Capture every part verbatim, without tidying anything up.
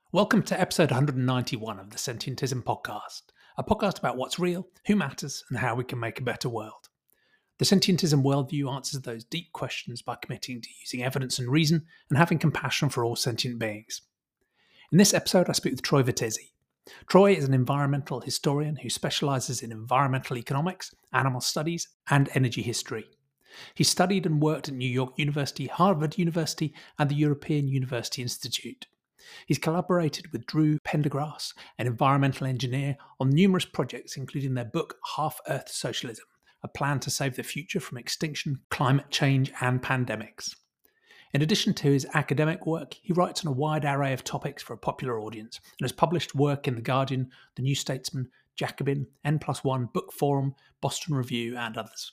Welcome to episode one hundred ninety-one of the Sentientism Podcast, a podcast about what's real, who matters, and how we can make a better world. The Sentientism worldview answers those deep questions by committing to using evidence and reason and having compassion for all sentient beings. In this episode, I speak with Troy Vertesi. Troy is an environmental historian who specialises in environmental economics, animal studies, and energy history. He studied and worked at New York University, Harvard University, and the European University Institute. He's collaborated with Drew Pendergrass, an environmental engineer, on numerous projects, including their book Half-Earth Socialism, a plan to save the future from extinction, climate change, and pandemics. In addition to his academic work, he writes on a wide array of topics for a popular audience and has published work in The Guardian, The New Statesman, Jacobin, N plus one, Book Forum, Boston Review, and others.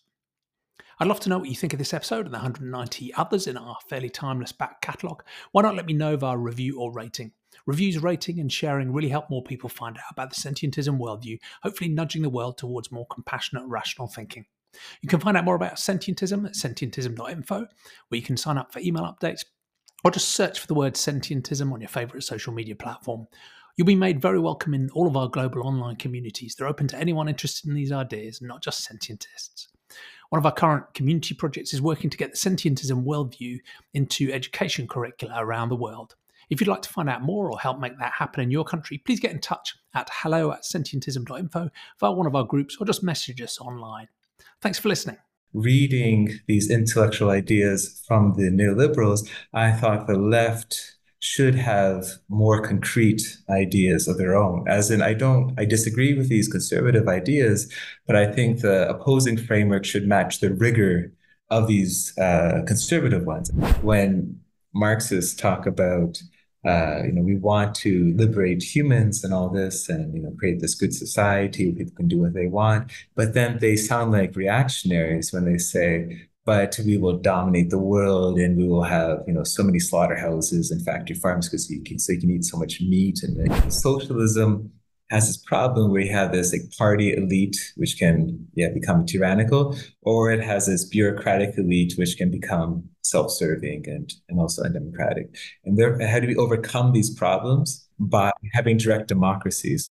I'd love to know what you think of this episode and the one hundred ninety others in our fairly timeless back catalogue. Why not let me know via review or rating? Reviews, rating, and sharing really help more people find out about the Sentientism worldview, hopefully nudging the world towards more compassionate, rational thinking. You can find out more about Sentientism at sentientism dot info, where you can sign up for email updates, or just search for the word Sentientism on your favourite social media platform. You'll be made very welcome in all of our global online communities. They're open to anyone interested in these ideas, not just sentientists. One of our current community projects is working to get the Sentientism worldview into education curricula around the world. If you'd like to find out more or help make that happen in your country, please get in touch at hello at sentientism dot info via one of our groups or just message us online. Thanks for listening. Reading these intellectual ideas from the neoliberals, I thought the left should have more concrete ideas of their own. As in, I don't, I disagree with these conservative ideas, but I think the opposing framework should match the rigor of these uh, conservative ones. When Marxists talk about, uh, you know, we want to liberate humans and all this and, you know, create this good society where people can do what they want, but then they sound like reactionaries when they say, but we will dominate the world and we will have, you know, so many slaughterhouses and factory farms because you can, so you can eat so much meat. And like, socialism has this problem where you have this like party elite, which can yeah become tyrannical, or it has this bureaucratic elite, which can become self-serving and, and also undemocratic. And there, how do we overcome these problems? By having direct democracies.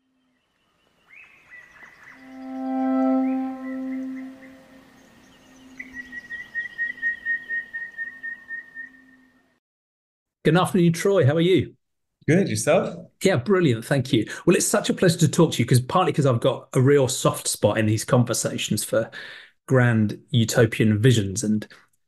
Good afternoon, Troy. How are you? Good. Yourself? Yeah, brilliant. Thank you. Well, it's such a pleasure to talk to you because partly because I've got a real soft spot in these conversations for grand utopian visions. And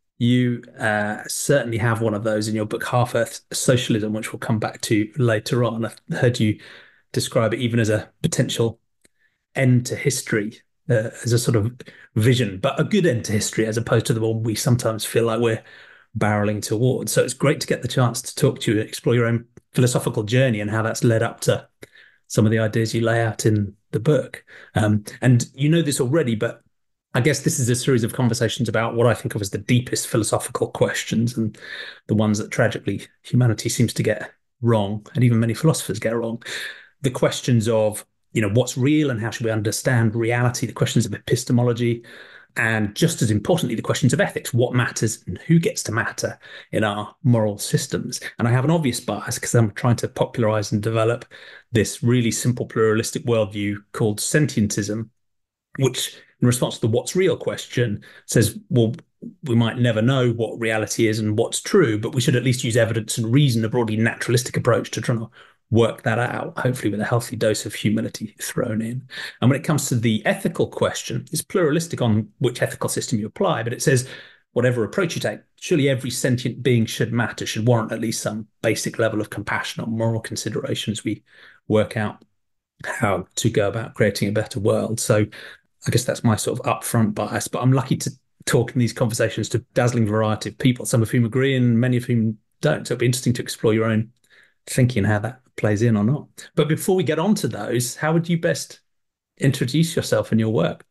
you uh, certainly have one of those in your book, Half-Earth Socialism, which we'll come back to later on. I've heard you describe it even as a potential end to history, uh, as a sort of vision, but a good end to history as opposed to the one we sometimes feel like we're barreling towards. So it's great to get the chance to talk to you and explore your own philosophical journey and how that's led up to some of the ideas you lay out in the book. Um, and you know this already, but I guess this is a series of conversations about what I think of as the deepest philosophical questions and the ones that tragically humanity seems to get wrong, and even many philosophers get wrong. The questions of, you know, what's real and how should we understand reality, the questions of epistemology, and just as importantly, the questions of ethics, what matters and who gets to matter in our moral systems. And I have an obvious bias because I'm trying to popularize and develop this really simple pluralistic worldview called sentientism, which in response to the what's real question says, well, we might never know what reality is and what's true, but we should at least use evidence and reason, a broadly naturalistic approach to trying to work that out, hopefully with a healthy dose of humility thrown in. And when it comes to the ethical question, it's pluralistic on which ethical system you apply, but it says whatever approach you take, surely every sentient being should matter, should warrant at least some basic level of compassion or moral consideration as we work out how to go about creating a better world. So I guess that's my sort of upfront bias, but I'm lucky to talk in these conversations to a dazzling variety of people, some of whom agree and many of whom don't. So it'll be interesting to explore your own thinking how that plays in or not. But before we get on to those, how would you best introduce yourself and your work?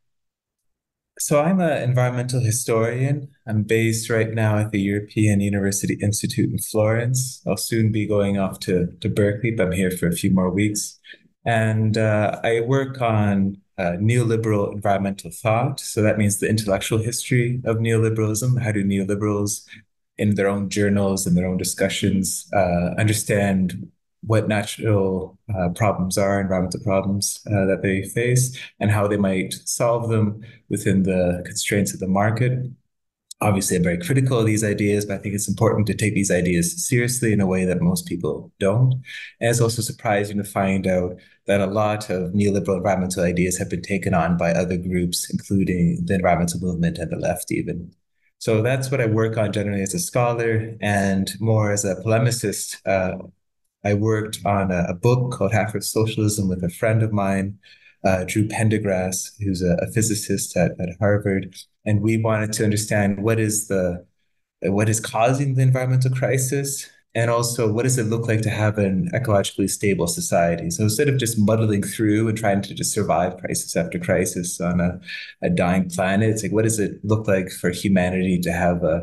So I'm an environmental historian. I'm based right now at the European University Institute in Florence. I'll soon be going off to, to Berkeley, but I'm here for a few more weeks. And uh, I work on uh, neoliberal environmental thought. So that means the intellectual history of neoliberalism. How do neoliberals in their own journals and their own discussions uh, understand what natural uh, problems are, environmental problems uh, that they face, and how they might solve them within the constraints of the market. Obviously, I'm very critical of these ideas, but I think it's important to take these ideas seriously in a way that most people don't. And it's also surprising to find out that a lot of neoliberal environmental ideas have been taken on by other groups, including the environmental movement and the left, even. So that's what I work on generally as a scholar, and more as a polemicist. Uh, I worked on a, a book called Half Earth Socialism with a friend of mine, uh, Drew Pendergrass, who's a, a physicist at, at Harvard. And we wanted to understand what is the what is causing the environmental crisis, and also what does it look like to have an ecologically stable society. So instead of just muddling through and trying to just survive crisis after crisis on a, a dying planet, it's like, what does it look like for humanity to have a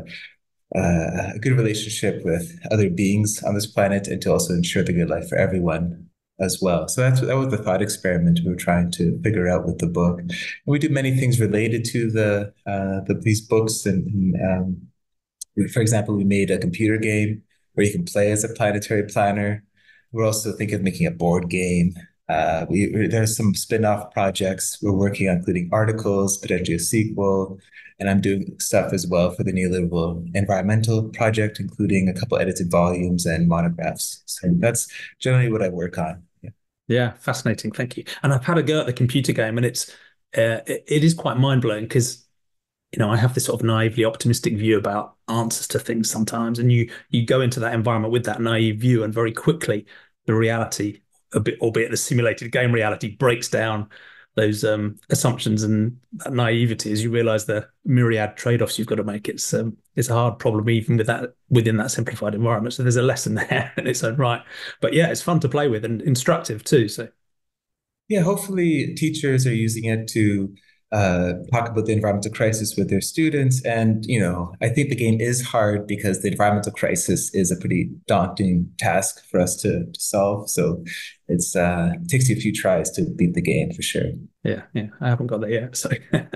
uh, a good relationship with other beings on this planet, and to also ensure the good life for everyone as well. So that's that was the thought experiment we were trying to figure out with the book. And we do many things related to the, uh, the these books. And, and um, we, for example, we made a computer game where you can play as a planetary planner. We're also thinking of making a board game. Uh, we, there's some spin-off projects we're working on, including articles, potentially a sequel, and I'm doing stuff as well for the Neoliberal Environmental Project, including a couple edited volumes and monographs. So that's generally what I work on. Yeah, Yeah, fascinating. Thank you. And I've had a go at the computer game, and it's uh, it, it is quite mind-blowing because you know I have this sort of naively optimistic view about answers to things sometimes, and you you go into that environment with that naive view, and very quickly the reality, a bit, albeit the simulated game reality, breaks down those um, assumptions and that naivety as you realize the myriad trade-offs you've got to make. It's um, it's a hard problem even with that within that simplified environment. So there's a lesson there in its own right. But yeah, it's fun to play with and instructive too. So yeah. Hopefully, teachers are using it to uh, talk about the environmental crisis with their students. And, you know, I think the game is hard because the environmental crisis is a pretty daunting task for us to, to solve. So it's uh, it takes you a few tries to beat the game for sure. yeah, yeah, I haven't got that yet. So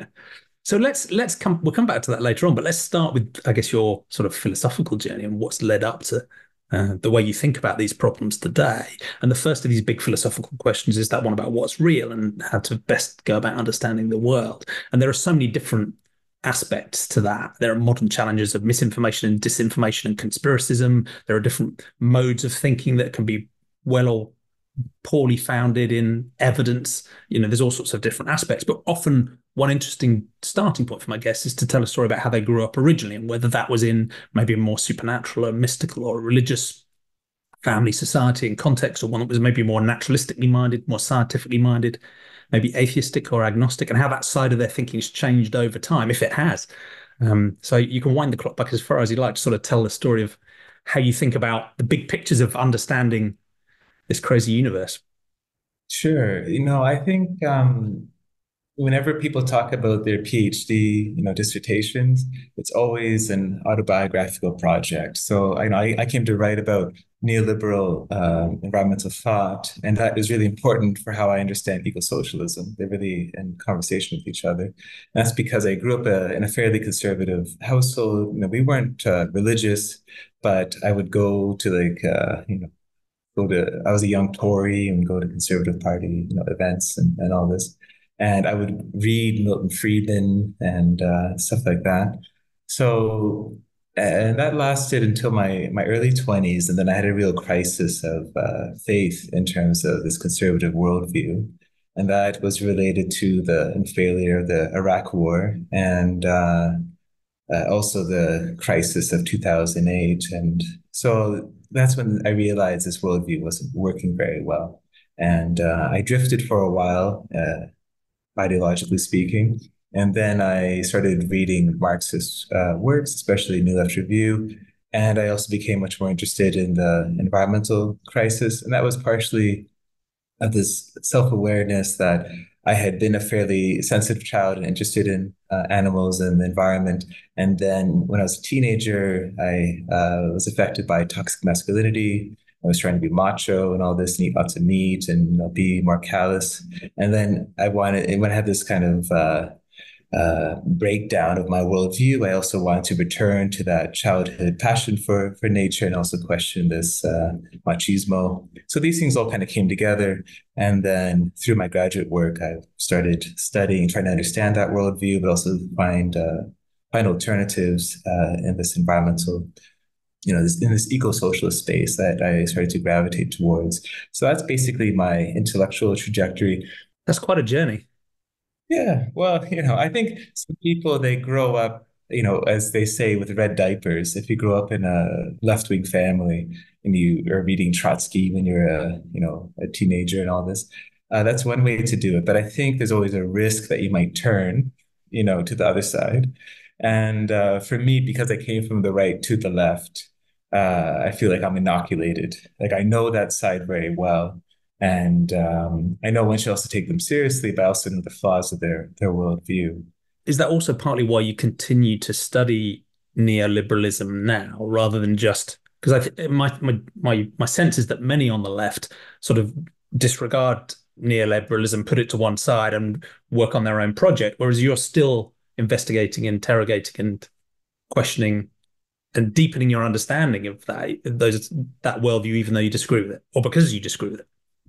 so let's let's come we'll come back to that later on, but let's start with, I guess, your sort of philosophical journey and what's led up to uh, the way you think about these problems today. And the first of these big philosophical questions is that one about what's real and how to best go about understanding the world. And there are so many different aspects to that. There are modern challenges of misinformation and disinformation and conspiracism. There are different modes of thinking that can be well or poorly founded in evidence. You know, there's all sorts of different aspects, but often one interesting starting point for my guests is to tell a story about how they grew up originally and whether that was in maybe a more supernatural or mystical or religious family, society and context, or one that was maybe more naturalistically minded, more scientifically minded, maybe atheistic or agnostic, and how that side of their thinking has changed over time, if it has. Um, so you can wind the clock back as far as you like to sort of tell the story of how you think about the big pictures of understanding this crazy universe. Sure. You know, I think um, whenever people talk about their PhD, you know, dissertations, it's always an autobiographical project. So I know I, I came to write about neoliberal um, environmental thought, and that is really important for how I understand eco-socialism. They're really in conversation with each other. And that's because I grew up uh, in a fairly conservative household. You know, we weren't uh, religious, but I would go to like, uh, you know, go to, I was a young Tory and go to Conservative Party, you know, events and, and all this. And I would read Milton Friedman and uh, stuff like that. So, and that lasted until my my early twenties. And then I had a real crisis of uh, faith in terms of this conservative worldview. And that was related to the failure of the Iraq War and uh, uh, also the crisis of two thousand eight. And so that's when I realized this worldview wasn't working very well. And uh, I drifted for a while, uh, ideologically speaking. And then I started reading Marxist uh, works, especially New Left Review. And I also became much more interested in the environmental crisis. And that was partially of this self-awareness that I had been a fairly sensitive child and interested in uh, animals and the environment. And then when I was a teenager, I uh, was affected by toxic masculinity. I was trying to be macho and all this, and eat lots of meat and, you know, be more callous. And then I wanted, when I had this kind of uh, uh, breakdown of my worldview. I also want to return to that childhood passion for for nature and also question this uh, machismo. So these things all kind of came together, and then through my graduate work, I started studying, trying to understand that worldview, but also find uh, find alternatives uh, in this environmental, you know, this in this eco-socialist space that I started to gravitate towards. So that's basically my intellectual trajectory. That's quite a journey. Yeah, well, you know, I think some people they grow up, you know, as they say, with red diapers. If you grow up in a left-wing family and you are reading Trotsky when you're a, you know, a teenager and all this, uh, that's one way to do it. But I think there's always a risk that you might turn, you know, to the other side. And uh, for me, because I came from the right to the left, uh, I feel like I'm inoculated. Like I know that side very well. And um, I know one should also take them seriously, but I also know the flaws of their their worldview. Is that also partly why you continue to study neoliberalism now rather than just because I th my, my my my sense is that many on the left sort of disregard neoliberalism, put it to one side and work on their own project, whereas you're still investigating, interrogating, and questioning and deepening your understanding of that those that worldview, even though you disagree with it, or because you disagree with it.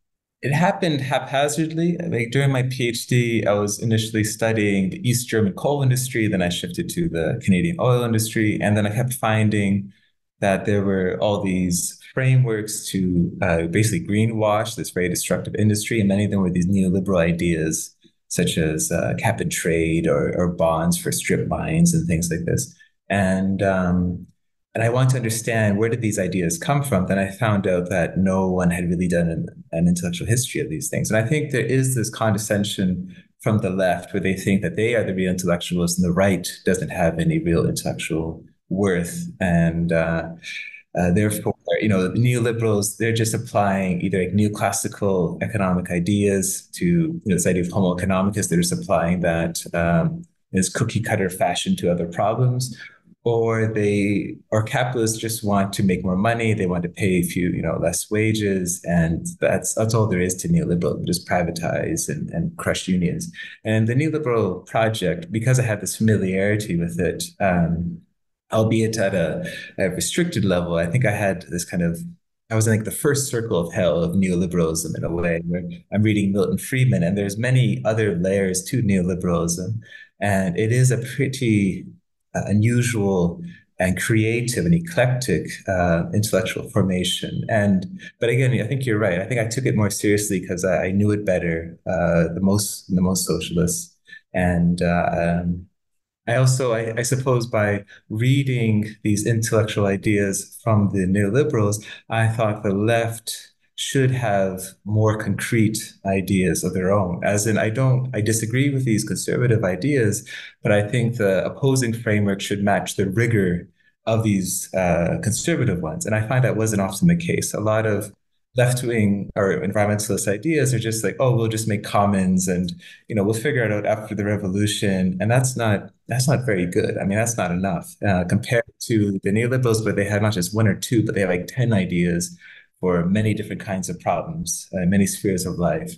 It happened haphazardly. Like during my PhD, I was initially studying the East German coal industry, then I shifted to the Canadian oil industry, and then I kept finding that there were all these frameworks to uh, basically greenwash this very destructive industry, and many of them were these neoliberal ideas, such as uh, cap and trade or, or bonds for strip mines and things like this. And um, and I want to understand where did these ideas come from. Then I found out that no one had really done an, an intellectual history of these things. And I think there is this condescension from the left where they think that they are the real intellectuals and the right doesn't have any real intellectual worth. And uh, uh, therefore, you know, the neoliberals, they're just applying either like neoclassical economic ideas to, you know, this idea of homo economicus. They're just applying that um, as cookie cutter fashion to other problems, or they or capitalists just want to make more money. They want to pay a few, you know, less wages, and that's that's all there is to neoliberal. Just privatize and, and crush unions. And the neoliberal project, because I had this familiarity with it, um, albeit at a, a restricted level, I think I had this kind of I was in like the first circle of hell of neoliberalism in a way, where I'm reading Milton Friedman, and there's many other layers to neoliberalism, and it is a pretty uh, unusual and creative and eclectic uh, intellectual formation. And but again, I think you're right. I think I took it more seriously because I, I knew it better, uh, the most the most socialists. And uh, um, I also, I, I suppose, by reading these intellectual ideas from the neoliberals, I thought the left should have more concrete ideas of their own. As in, I don't, I disagree with these conservative ideas, but I think the opposing framework should match the rigor of these uh, conservative ones. And I find that wasn't often the case. A lot of left-wing or environmentalist ideas are just like, oh, we'll just make commons and, you know, we'll figure it out after the revolution. And that's not that's not very good. I mean, that's not enough uh, compared to the neoliberals, where they have not just one or two, but they have like ten ideas for many different kinds of problems, uh, many spheres of life.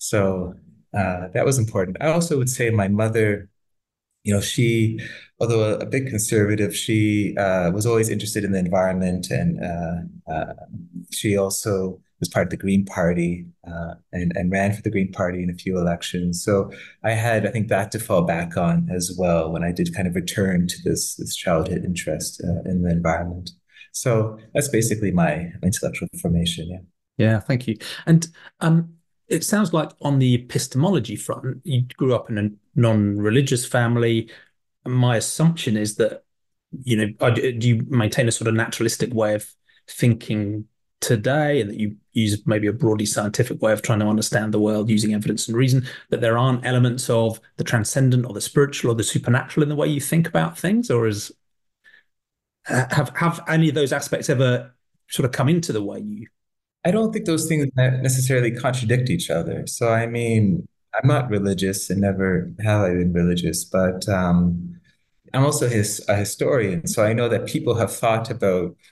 So uh, that was important. I also would say my mother, you know, she, although a, a big conservative, she uh, was always interested in the environment, and uh, uh, she also was part of the Green Party uh, and and ran for the Green Party in a few elections. So I had, I think, that to fall back on as well when I did kind of return to this this childhood interest uh, in the environment. So that's basically my intellectual formation. Yeah. Yeah, thank you. And um, it sounds like on the epistemology front, you grew up in a non-religious family. My assumption is that, you know, do you maintain a sort of naturalistic way of thinking today, and that you use maybe a broadly scientific way of trying to understand the world using evidence and reason, that there aren't elements of the transcendent or the spiritual or the supernatural in the way you think about things? Or is have have any of those aspects ever sort of come into the way you I don't think those things necessarily contradict each other. So, I mean, I'm not religious and never have I been religious, but um, I'm also his, a historian. So I know that people have thought about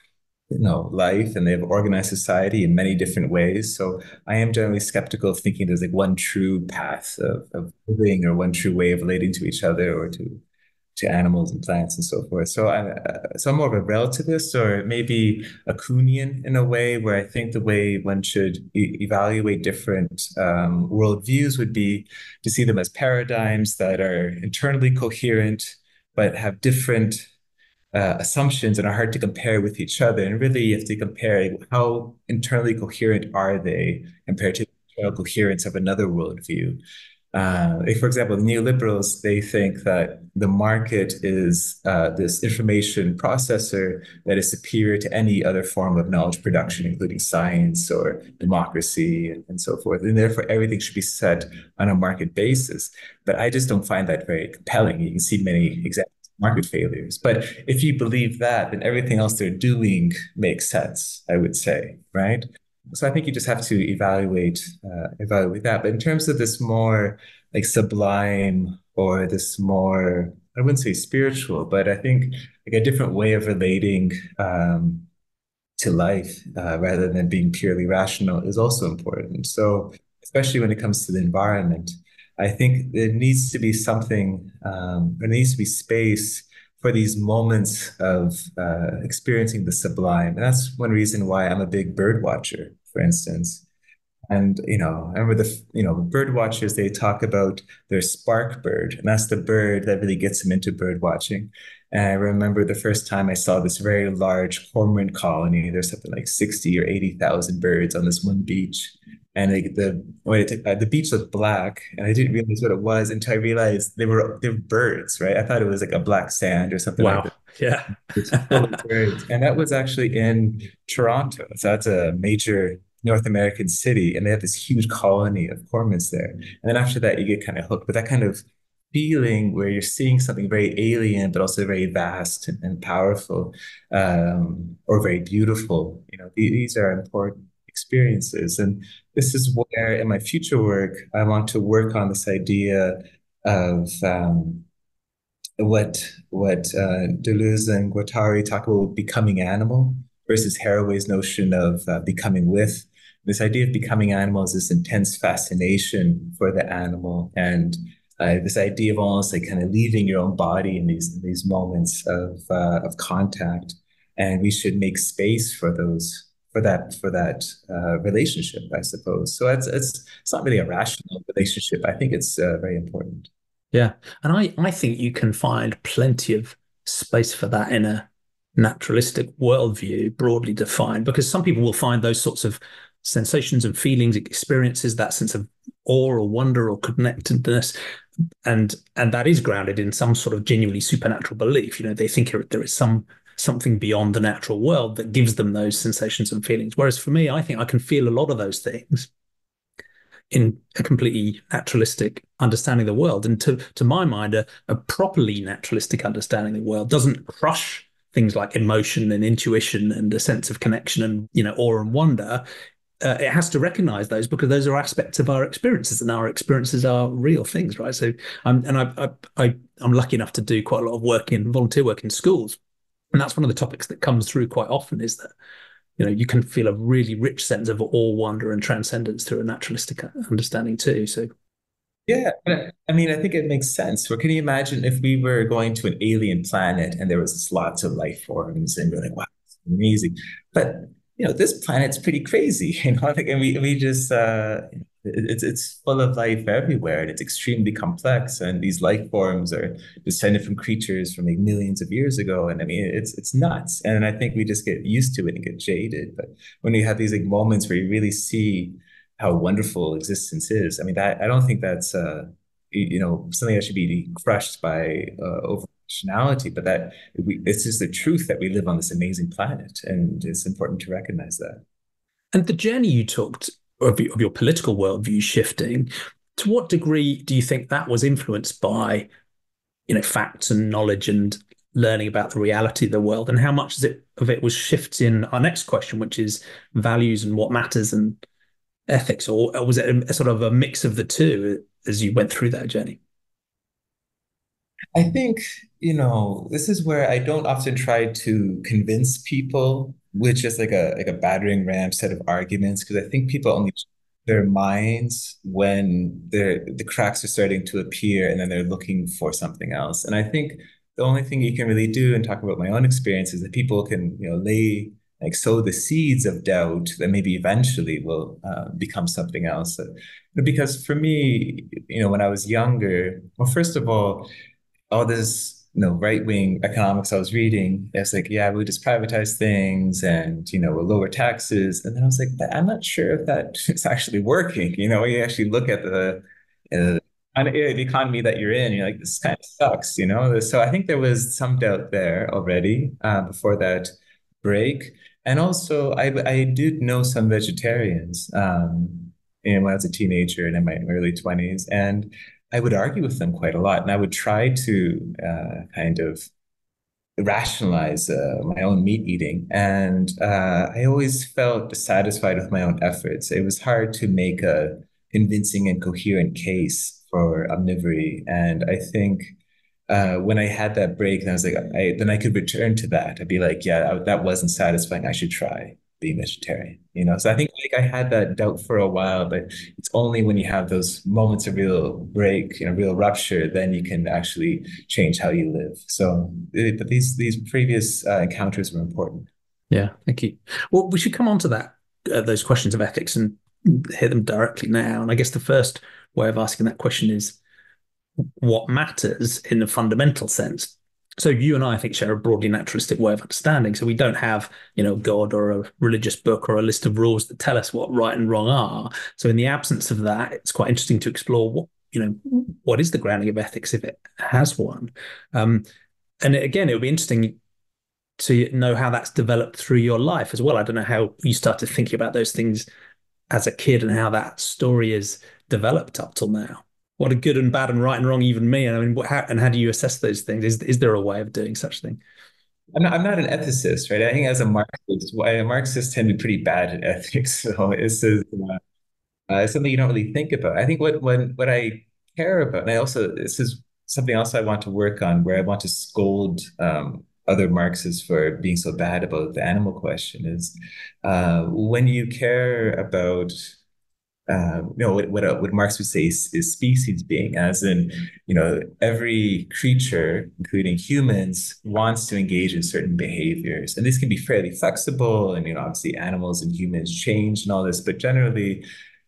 you know, life, and they've organized society in many different ways. So I am generally skeptical of thinking there's like one true path of, of living or one true way of relating to each other or to to animals and plants and so forth. So I, uh, so I'm more of a relativist or maybe a Kuhnian in a way, where I think the way one should e- evaluate different um, worldviews would be to see them as paradigms that are internally coherent, but have different uh, assumptions and are hard to compare with each other. And really, you have to compare how internally coherent are they compared to the internal coherence of another worldview. Uh, like for example, the neoliberals, they think that the market is uh, this information processor that is superior to any other form of knowledge production, including science or democracy and, and so forth. And therefore, everything should be set on a market basis. But I just don't find that very compelling. You can see many examples of market failures. But if you believe that, then everything else they're doing makes sense, I would say, right? So I think you just have to evaluate uh, evaluate that. But in terms of this more like sublime or this more, I wouldn't say spiritual, but I think like a different way of relating um, to life uh, rather than being purely rational is also important. So especially when it comes to the environment, I think there needs to be something, um, there needs to be space for these moments of uh, experiencing the sublime. And that's one reason why I'm a big bird watcher, for instance. And, you know, I remember the, you know, bird watchers, they talk about their spark bird, and that's the bird that really gets them into bird watching. And I remember the first time I saw this very large cormorant colony. There's something like sixty or eighty thousand birds on this one beach. And they, the when it, uh, the beach looked black, and I didn't realize what it was until I realized they were they were birds, right? I thought it was like a black sand or something like Wow. that. Yeah. It's full of birds. And that was actually in Toronto. So that's a major North American city. And they have this huge colony of cormorants there. And then after that, you get kind of hooked. But that kind of feeling where you're seeing something very alien, but also very vast and, and powerful, um, or very beautiful, you know, these are important experiences. And this is where, in my future work, I want to work on this idea of um, what what uh, Deleuze and Guattari talk about becoming animal versus Haraway's notion of uh, becoming with. This idea of becoming animal is this intense fascination for the animal, and uh, this idea of almost like kind of leaving your own body in these in these moments of uh, of contact, and we should make space for those for that for that uh, relationship, I suppose. So it's it's it's not really a rational relationship. I think it's uh, very important. Yeah. And I, I think you can find plenty of space for that in a naturalistic worldview, broadly defined, because some people will find those sorts of sensations and feelings, experiences, that sense of awe or wonder or connectedness. And and that is grounded in some sort of genuinely supernatural belief. You know, they think there is some something beyond the natural world that gives them those sensations and feelings. Whereas for me, I think I can feel a lot of those things in a completely naturalistic understanding of the world. And to, to my mind, a, a properly naturalistic understanding of the world doesn't crush things like emotion and intuition and a sense of connection and, you know, awe and wonder. Uh, it has to recognize those because those are aspects of our experiences, and our experiences are real things, right? So, um, and I, I, I, I'm lucky enough to do quite a lot of work in volunteer work in schools, and that's one of the topics that comes through quite often is that you know, you can feel a really rich sense of awe, wonder, and transcendence through a naturalistic understanding too. So, Yeah, but I mean, I think it makes sense. Or can you imagine if we were going to an alien planet and there was just lots of life forms and we're like, wow, it's amazing. But you know, this planet's pretty crazy, you know, like, and we we just uh it's it's full of life everywhere and it's extremely complex. And these life forms are descended from creatures from like millions of years ago. And I mean, it's it's nuts. And I think we just get used to it and get jaded. But when you have these like moments where you really see how wonderful existence is. I mean, that I don't think that's uh, you know something that should be crushed by uh, over rationality, but that we, it's just the truth that we live on this amazing planet, and it's important to recognize that. and the journey you took of, of your political worldview shifting, to what degree do you think that was influenced by, you know, facts and knowledge and learning about the reality of the world, and how much is it of it was shifts in our next question, which is values and what matters and ethics, or was it a, a sort of a mix of the two as you went through that journey? I think, you know, this is where I don't often try to convince people with just like a like a battering ram set of arguments, because I think people only change their minds when they're the cracks are starting to appear and then they're looking for something else. And I think the only thing you can really do and talk about my own experience is that people can, you know, lay like sow the seeds of doubt that maybe eventually will uh, become something else. Because for me, you know, when I was younger, well, first of all, all this, you know, right-wing economics I was reading, it's like, yeah, we'll just privatize things and, you know, we'll lower taxes. And then I was like, but I'm not sure if that is actually working. You know, you actually look at the, uh, on the economy that you're in, you're like, this kind of sucks, you know? So I think there was some doubt there already uh, before that break. And also, I, I did know some vegetarians, um, you know, when I was a teenager and in my early twenties. And I would argue with them quite a lot, and I would try to uh, kind of rationalize uh, my own meat eating. And uh, I always felt dissatisfied with my own efforts. It was hard to make a convincing and coherent case for omnivory. And I think uh, when I had that break, and I was like, I, then I could return to that. I'd be like, yeah, I, that wasn't satisfying. I should try being vegetarian, you know? So I think like I had that doubt for a while, but it's only when you have those moments of real break, you know, real rupture, then you can actually change how you live. So, eh, but these these previous uh, encounters were important. Yeah, thank you. Well, we should come on to that, uh, those questions of ethics and hit them directly now. And I guess the first way of asking that question is what matters in the fundamental sense. So you and I, I think, share a broadly naturalistic way of understanding. So we don't have, you know, God or a religious book or a list of rules that tell us what right and wrong are. So in the absence of that, it's quite interesting to explore what, you know, what is the grounding of ethics if it has one. Um, and again, it would be interesting to know how that's developed through your life as well. I don't know how you started thinking about those things as a kid and how that story is developed up till now. What are good and bad and right and wrong even mean? I mean, what, how, and how do you assess those things? Is is there a way of doing such thing? I'm not, I'm not an ethicist, right? I think as a Marxist, why Marxists tend to be pretty bad at ethics. So it's, uh, uh, it's something you don't really think about. I think what what what I care about, and I also this is something else I want to work on, where I want to scold um, other Marxists for being so bad about the animal question, is uh, when you care about uh, you know what what, uh, what Marx would say is, is species being, as in, you know, every creature, including humans, wants to engage in certain behaviors, and this can be fairly flexible. And you know, obviously, animals and humans change and all this, but generally,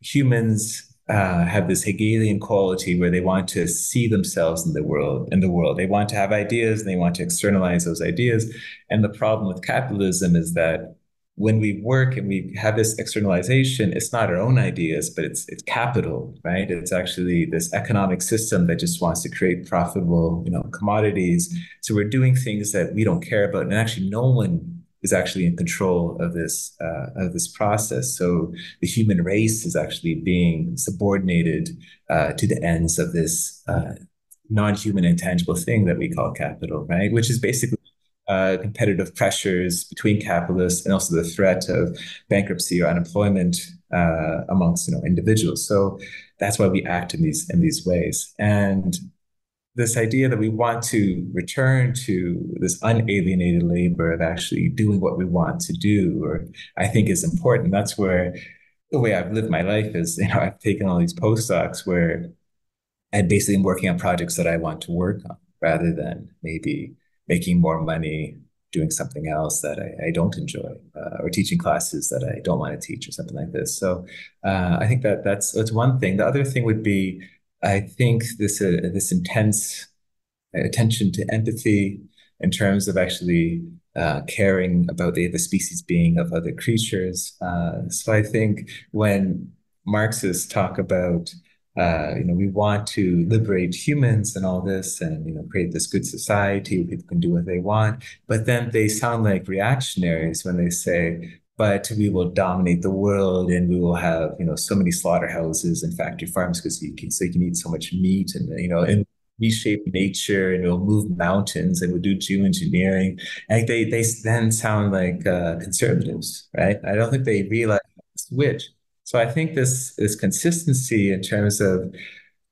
humans uh, have this Hegelian quality where they want to see themselves in the world. In the world, they want to have ideas and they want to externalize those ideas. And the problem with capitalism is that when we work and we have this externalization, it's not our own ideas, but it's it's capital, right? It's actually this economic system that just wants to create profitable, you know, commodities. So we're doing things that we don't care about, and actually, no one is actually in control of this uh, of this process. So the human race is actually being subordinated uh, to the ends of this uh, non-human intangible thing that we call capital, right? Which is basically uh, competitive pressures between capitalists and also the threat of bankruptcy or unemployment uh, amongst, you know, individuals. So that's why we act in these in these ways. And this idea that we want to return to this unalienated labor of actually doing what we want to do, or I think is important. That's where the way I've lived my life is, you know, I've taken all these postdocs where I basically am working on projects that I want to work on rather than maybe making more money doing something else that I, I don't enjoy, uh, or teaching classes that I don't want to teach or something like this. So uh, I think that that's that's one thing. The other thing would be, I think this uh, this intense attention to empathy in terms of actually uh, caring about the, the species being of other creatures. Uh, so I think when Marxists talk about uh, you know, we want to liberate humans and all this, and you know, create this good society where people can do what they want. But then they sound like reactionaries when they say, "But we will dominate the world, and we will have, you know, so many slaughterhouses and factory farms because you can, so you can eat so much meat, and you know, and reshape nature, and we'll move mountains, and we'll do geoengineering." And they they then sound like uh, conservatives, right? I don't think they realize the switch. So I think this this consistency in terms of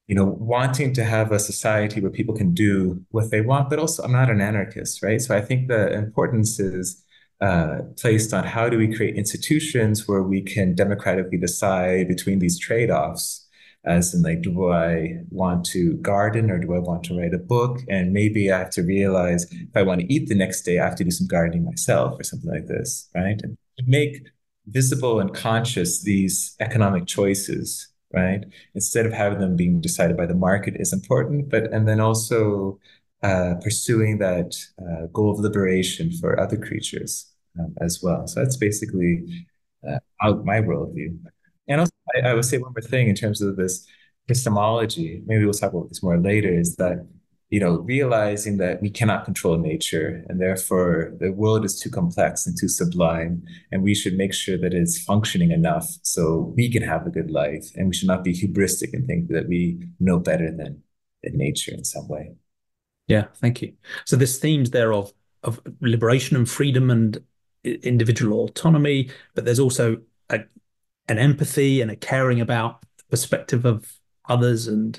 you know, wanting to have a society where people can do what they want, but also I'm not an anarchist, right? So I think the importance is uh, placed on how do we create institutions where we can democratically decide between these trade-offs. As in, like, do I want to garden or do I want to write a book? And maybe I have to realize if I want to eat the next day, I have to do some gardening myself or something like this, right? And make visible and conscious these economic choices, right? Instead of having them being decided by the market is important, but and then also uh, pursuing that uh, goal of liberation for other creatures um, as well. So that's basically uh, out my worldview. And also, I, I would say one more thing in terms of this epistemology. Maybe we'll talk about this more later. Is that you know realizing that we cannot control nature, and therefore the world is too complex and too sublime, and we should make sure that it's functioning enough so we can have a good life, and we should not be hubristic and think that we know better than than nature in some way. Yeah, thank you. So there's themes there of of liberation and freedom and individual autonomy, but there's also a, an empathy and a caring about the perspective of others and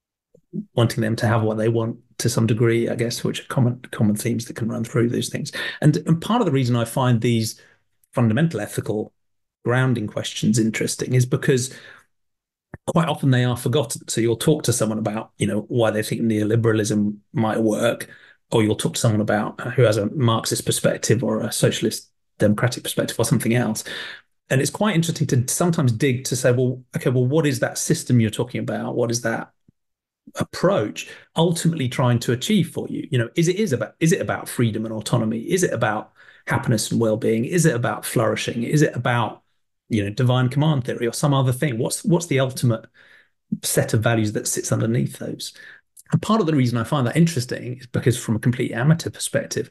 wanting them to have what they want to some degree, I guess, which are common common themes that can run through those things. And, and part of the reason I find these fundamental ethical grounding questions interesting is because quite often they are forgotten. So you'll talk to someone about, you know, why they think neoliberalism might work, or you'll talk to someone about who has a Marxist perspective or a socialist democratic perspective or something else. And it's quite interesting to sometimes dig to say, well, okay, well, what is that system you're talking about? What is that approach ultimately trying to achieve for you? You know, is it is about is it about freedom and autonomy? Is it about happiness and well-being? Is it about flourishing? Is it about, you know, divine command theory or some other thing? What's what's the ultimate set of values that sits underneath those? And part of the reason I find that interesting is because from a complete amateur perspective,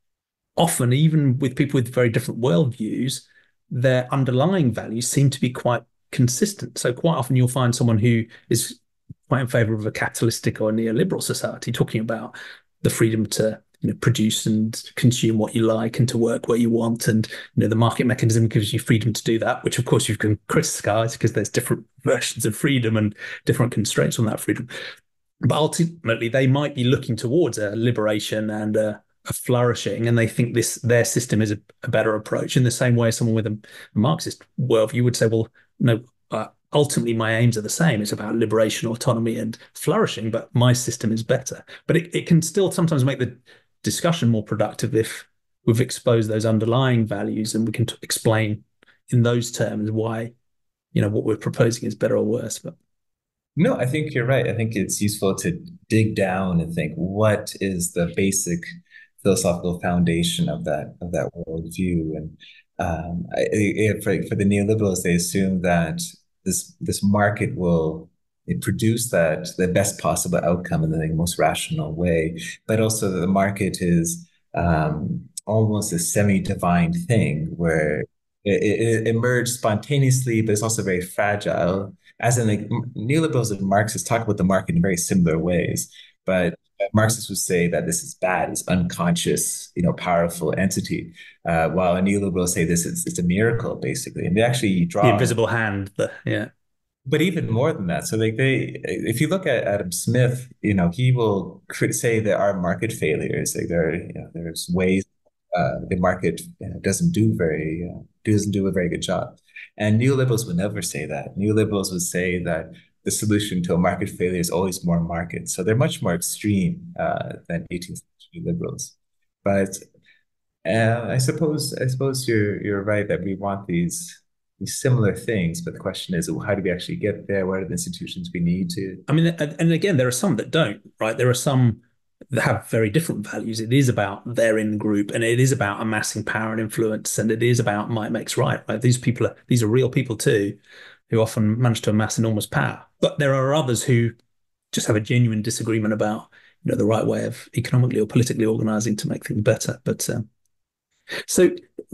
often even with people with very different worldviews, their underlying values seem to be quite consistent. So quite often you'll find someone who is quite in favor of a capitalistic or a neoliberal society talking about the freedom to, you know, produce and consume what you like and to work where you want. And, you know, the market mechanism gives you freedom to do that, which of course you can criticize because there's different versions of freedom and different constraints on that freedom. But ultimately they might be looking towards a liberation and a, a flourishing, and they think this their system is a, a better approach. In the same way, someone with a, a Marxist worldview would say, well, no, uh, ultimately my aims are the same. It's about liberation, autonomy, and flourishing, but my system is better. But it, it can still sometimes make the discussion more productive if we've exposed those underlying values and we can t- explain in those terms why, you know, what we're proposing is better or worse. But No, I think you're right. I think it's useful to dig down and think what is the basic philosophical foundation of that of that worldview. And um, I, I, for, for the neoliberals, they assume that this this market will produce that the best possible outcome in the most rational way, but also that the market is um, almost a semi-divine thing where it, it, it emerged spontaneously, but it's also very fragile. As in, like, neoliberals and Marxists talk about the market in very similar ways, but Marxists would say that this is bad, it's unconscious, you know, powerful entity, uh, while a neoliberal say this is it's a miracle, basically, and they actually the draw. invisible hand, the, yeah. But even more than that, so like they, if you look at Adam Smith, you know, he will say there are market failures. Like there, you know, there's ways uh, the market you know, doesn't do very uh, doesn't do a very good job. And neoliberals would never say that. Neoliberals would say that the solution to a market failure is always more market. So they're much more extreme uh, than eighteenth century liberals. But uh, I suppose I suppose you're you're right that we want these these similar things, but the question is, how do we actually get there? What are the institutions we need to? I mean, and again, there are some that don't, right? There are some that have very different values. It is about their in group, and it is about amassing power and influence, and it is about might makes right. Right? These people are these are real people too, who often manage to amass enormous power. But there are others who just have a genuine disagreement about, you know, the right way of economically or politically organizing to make things better. But um, so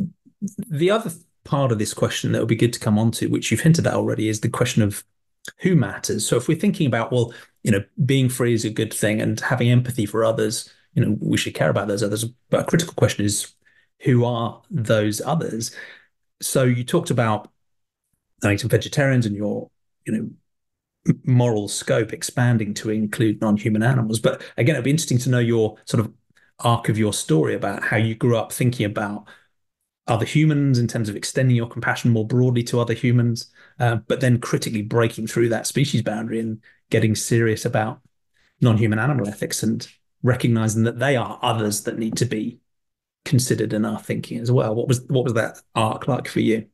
the other part of this question that would be good to come on to, which you've hinted at already, is the question of who matters. So if we're thinking about, well, you know, being free is a good thing and having empathy for others, you know, we should care about those others. But a critical question is, who are those others? So you talked about eating vegetarians and your, you know, moral scope expanding to include non-human animals. But again, it'd be interesting to know your sort of arc of your story about how you grew up thinking about other humans in terms of extending your compassion more broadly to other humans, uh, but then critically breaking through that species boundary and getting serious about non-human animal ethics and recognizing that they are others that need to be considered in our thinking as well. What was what was that arc like for you?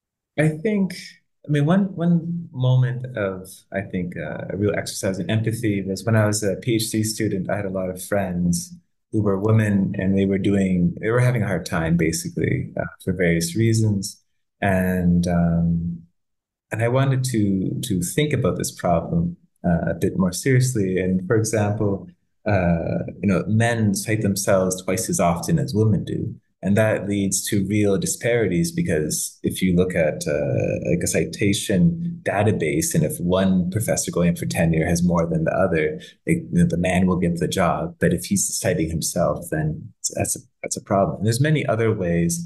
I think, I mean, one one moment of, I think, uh, a real exercise in empathy was when I was a PhD student. I had a lot of friends who were women, and they were doing, they were having a hard time, basically, uh, for various reasons. And um, and I wanted to to think about this problem uh, a bit more seriously. And for example, uh, you know, men cite themselves twice as often as women do. And that leads to real disparities because if you look at uh, like a citation database, and if one professor going up for tenure has more than the other, like, you know, the man will get the job. But if he's citing himself, then that's a, that's a problem. And there's many other ways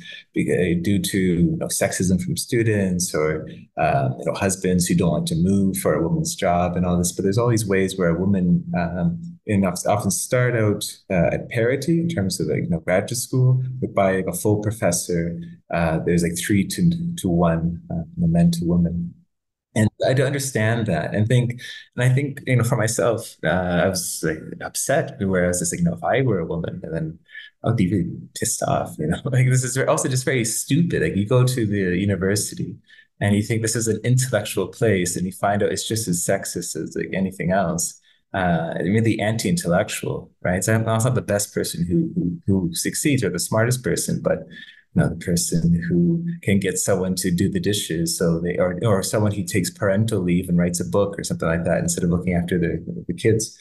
due to, you know, sexism from students, or uh, you know, husbands who don't want to move for a woman's job and all this. But there's all these ways where a woman um, in often start out uh, at parity in terms of, like, you know, graduate school, but by like a full professor, uh, there's like three to to one, uh, men to women. And I do understand that and think, and I think, you know, for myself, uh, I was like upset where I was just like, you know, if I were a woman, and then I'd be really pissed off, you know, like this is also just very stupid. Like you go to the university and you think this is an intellectual place, and you find out it's just as sexist as like anything else. Uh, really anti-intellectual, right? So I'm not the best person who, who who succeeds or the smartest person, but you know, the person who can get someone to do the dishes, so they or or someone who takes parental leave and writes a book or something like that instead of looking after the the kids.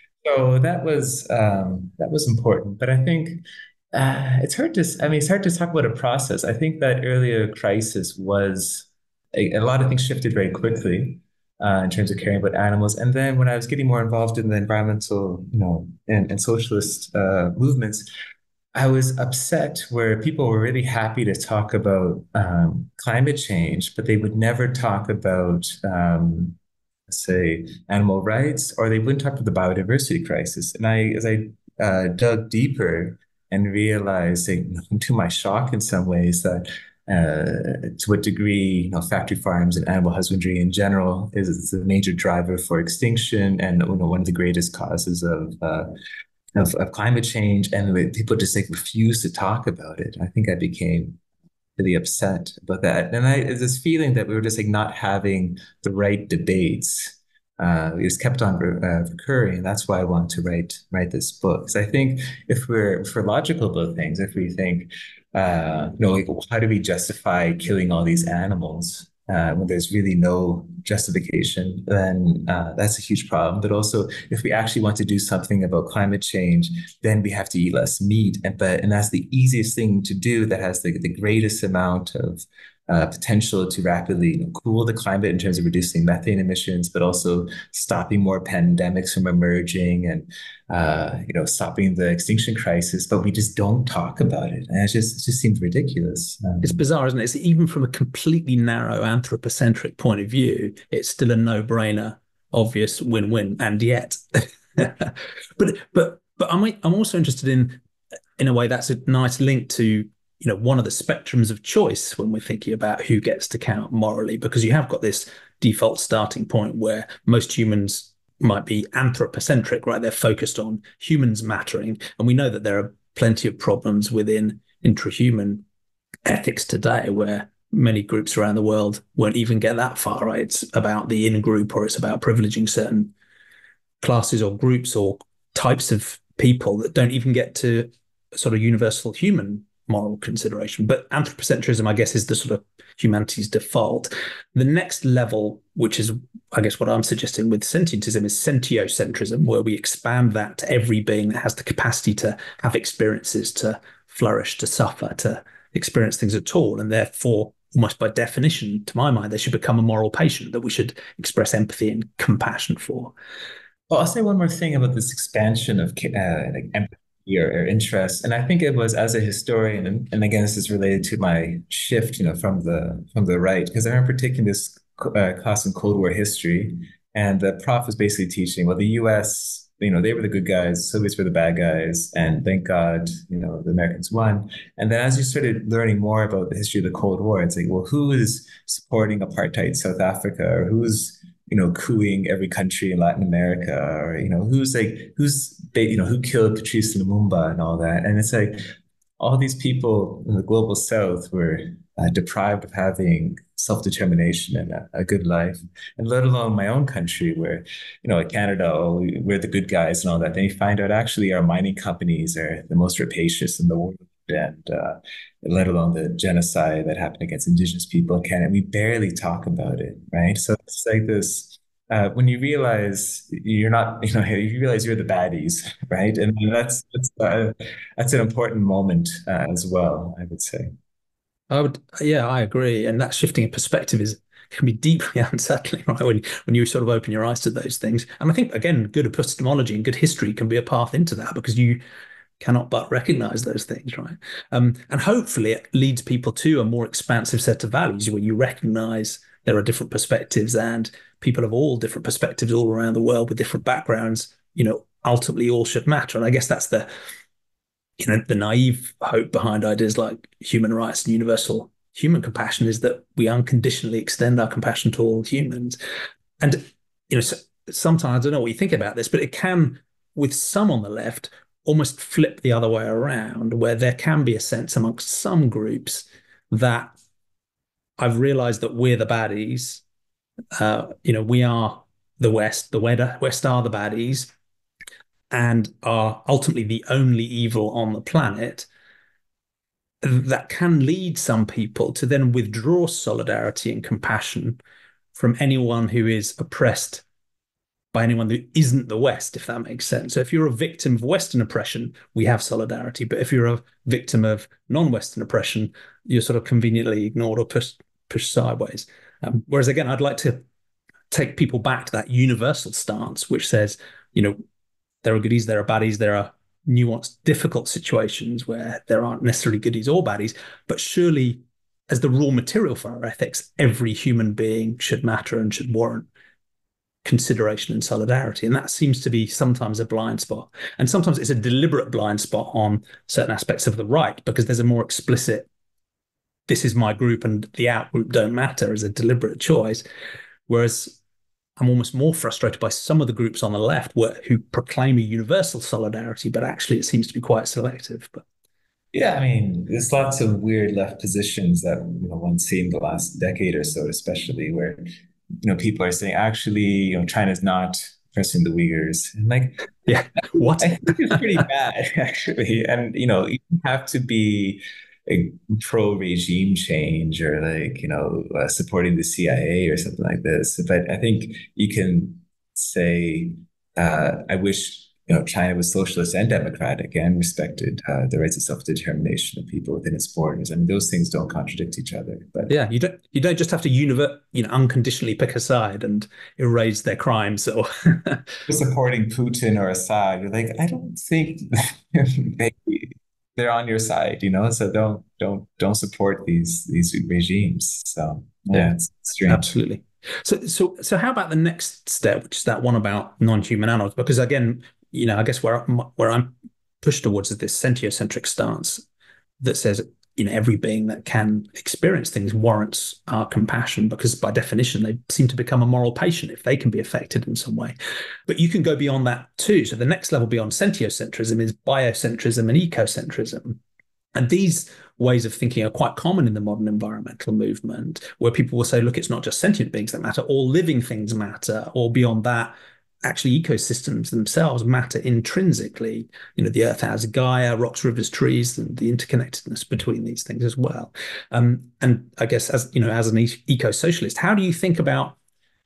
So that was um, that was important. But I think uh, it's hard to. I mean, it's hard to talk about a process. I think that earlier crisis was a, a lot of things shifted very quickly uh, in terms of caring about animals. And then when I was getting more involved in the environmental, you know, and, and socialist uh, movements, I was upset where people were really happy to talk about um, climate change, but they would never talk about, um, say, animal rights, or they wouldn't talk about the biodiversity crisis. And I, as I uh, dug deeper and realized, like, to my shock in some ways, that uh, to what degree, you know, factory farms and animal husbandry in general is, is a major driver for extinction, and, you know, one of the greatest causes of uh, of, of climate change, and people just like refuse to talk about it. I think I became really upset about that, and I this feeling that we were just like not having the right debates. Uh, it just kept on uh, recurring, and that's why I want to write write this book. Because I think if we're if we're logical about things, if we think, uh, you know, like, how do we justify killing all these animals uh, when there's really no justification, then uh, that's a huge problem. But also, if we actually want to do something about climate change, then we have to eat less meat. And but and that's the easiest thing to do. That has the, the greatest amount of uh, potential to rapidly, you know, cool the climate in terms of reducing methane emissions, but also stopping more pandemics from emerging, and uh, you know, stopping the extinction crisis. But we just don't talk about it, and it just it just seems ridiculous. Um, It's bizarre, isn't it? It's even from a completely narrow anthropocentric point of view, it's still a no-brainer, obvious win-win, and yet, but but but I'm I'm also interested in in a way that's a nice link to, you know, one of the spectrums of choice when we're thinking about who gets to count morally, because you have got this default starting point where most humans might be anthropocentric, right? They're focused on humans mattering, and we know that there are plenty of problems within intrahuman ethics today where many groups around the world won't even get that far, right? It's about the in group, or it's about privileging certain classes or groups or types of people that don't even get to sort of universal human moral consideration. But anthropocentrism, I guess, is the sort of humanity's default. The next level, which is, I guess, what I'm suggesting with sentientism, is sentiocentrism, where we expand that to every being that has the capacity to have experiences, to flourish, to suffer, to experience things at all. And therefore, almost by definition, to my mind, they should become a moral patient that we should express empathy and compassion for. Well, I'll say one more thing about this expansion of uh, like empathy or, or interest, and I think it was as a historian, and, and again, this is related to my shift, you know, from the from the right, because I remember taking this uh, class in Cold War history, And the prof was basically teaching, well, the U S, you know, they were the good guys, Soviets were the bad guys, and thank God, you know, the Americans won. And then as you started learning more about the history of the Cold War, it's like, well, who is supporting apartheid South Africa, or who's, you know, cooing every country in Latin America, or, you know, who's like, who's, you know, who killed Patrice Lumumba and all that. And it's like, all these people in the global south were uh, deprived of having self-determination and a, a good life, and let alone my own country where, you know, like Canada, oh, we- we're the good guys and all that. Then you find out actually our mining companies are the most rapacious in the world, and uh, let alone the genocide that happened against Indigenous people in Canada. We barely talk about it, right? So it's like this, uh, when you realize you're not, you know, you realize you're the baddies, right? And that's that's uh, that's an important moment uh, as well, I would say. I would, yeah, I agree. And that shifting of perspective is can be deeply unsettling, right? When when you sort of open your eyes to those things. And I think again, good epistemology and good history can be a path into that because you cannot but recognize those things, right? Um, and hopefully it leads people to a more expansive set of values where you recognize there are different perspectives and people of all different perspectives all around the world with different backgrounds, you know, ultimately all should matter. And I guess that's the you know, the naive hope behind ideas like human rights and universal human compassion is that we unconditionally extend our compassion to all humans. And, you know, so, sometimes I don't know what you think about this, but it can, with some on the left, almost flip the other way around, where there can be a sense amongst some groups that I've realized that we're the baddies. Uh, you know, we are the West, the West are the baddies and are ultimately the only evil on the planet, that can lead some people to then withdraw solidarity and compassion from anyone who is oppressed by anyone who isn't the West, if that makes sense. So if you're a victim of Western oppression, we have solidarity. But if you're a victim of non-Western oppression, you're sort of conveniently ignored or pushed pushed sideways. Um, whereas again, I'd like to take people back to that universal stance, which says, you know, there are goodies, there are baddies, there are nuanced, difficult situations where there aren't necessarily goodies or baddies, but surely as the raw material for our ethics, every human being should matter and should warrant consideration and solidarity. And that seems to be sometimes a blind spot. And sometimes it's a deliberate blind spot on certain aspects of the right, because there's a more explicit, this is my group and the out group don't matter as a deliberate choice. Whereas I'm almost more frustrated by some of the groups on the left where, who proclaim a universal solidarity, but actually it seems to be quite selective. But Yeah, I mean, there's lots of weird left positions that, you know, one's seen the last decade or so, especially where, you know, people are saying, actually, you know, China's not oppressing the Uyghurs. And like, yeah, what? I think it's pretty bad, actually. And, you know, you have to be a pro-regime change or like, you know, uh, supporting the C I A or something like this. But I think you can say, uh, I wish, you know, China was socialist and democratic and respected uh, the rights of self-determination of people within its borders. I mean, those things don't contradict each other. But Yeah, you don't you don't just have to univer, you know, unconditionally pick a side and erase their crimes or supporting Putin or Assad, you're like, I don't think they they're on your side, you know. So don't don't don't support these these regimes. So yeah, yeah, it's strange. absolutely. So so so how about the next step, which is that one about non-human animals? Because again, you know, I guess where where I'm pushed towards is this sentiocentric stance that says, you know, every being that can experience things warrants our compassion because by definition they seem to become a moral patient if they can be affected in some way. But you can go beyond that too. So the next level beyond sentiocentrism is biocentrism and ecocentrism. And these ways of thinking are quite common in the modern environmental movement, where people will say, look, it's not just sentient beings that matter, all living things matter, or beyond that, actually ecosystems themselves matter intrinsically. You know, the earth has Gaia, rocks, rivers, trees, and the interconnectedness between these things as well. Um, and I guess as you know, as an eco-socialist, how do you think about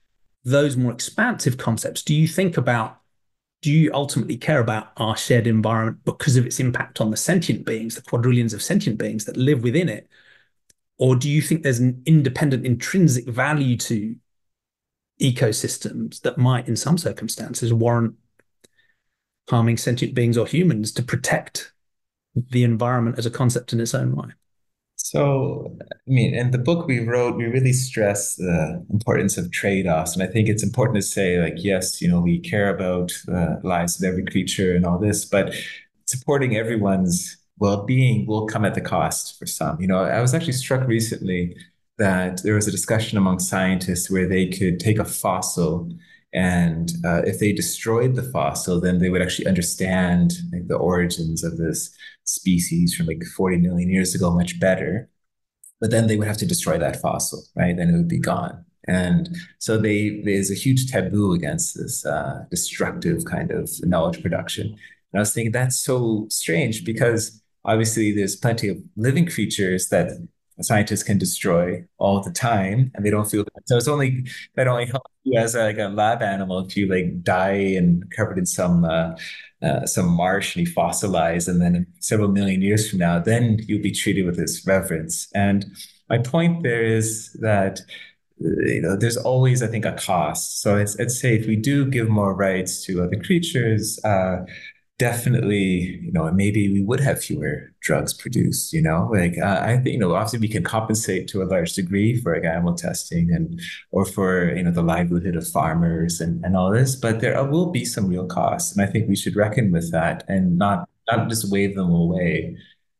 those more expansive concepts? Do you think about do you ultimately care about our shared environment because of its impact on the sentient beings, the quadrillions of sentient beings that live within it? Or do you think there's an independent intrinsic value to ecosystems that might, in some circumstances, warrant harming sentient beings or humans to protect the environment as a concept in its own right? So, I mean, in the book we wrote, we really stress the importance of trade-offs. And I think it's important to say, like, yes, you know, we care about the lives of every creature and all this, but supporting everyone's well-being will come at the cost for some. You know, I was actually struck recently that there was a discussion among scientists where they could take a fossil and uh, if they destroyed the fossil, then they would actually understand like, the origins of this species from like forty million years ago much better. But then they would have to destroy that fossil, right? Then it would be gone. And so they there's a huge taboo against this uh, destructive kind of knowledge production. And I was thinking that's so strange because obviously there's plenty of living creatures that scientists can destroy all the time, and they don't feel that. So it's only that only helps you as a, like a lab animal if you like die and covered in some uh, uh, some marsh and you fossilize, and then several million years from now, then you'll be treated with this reverence. And my point there is that you know there's always, I think, a cost. So it's, let's say if we do give more rights to other creatures, uh, definitely, you know, maybe we would have fewer drugs produced, you know, like uh, I think, you know, obviously we can compensate to a large degree for like animal testing and, or for, you know, the livelihood of farmers and, and all this, but there will be some real costs. And I think we should reckon with that and not, not just wave them away.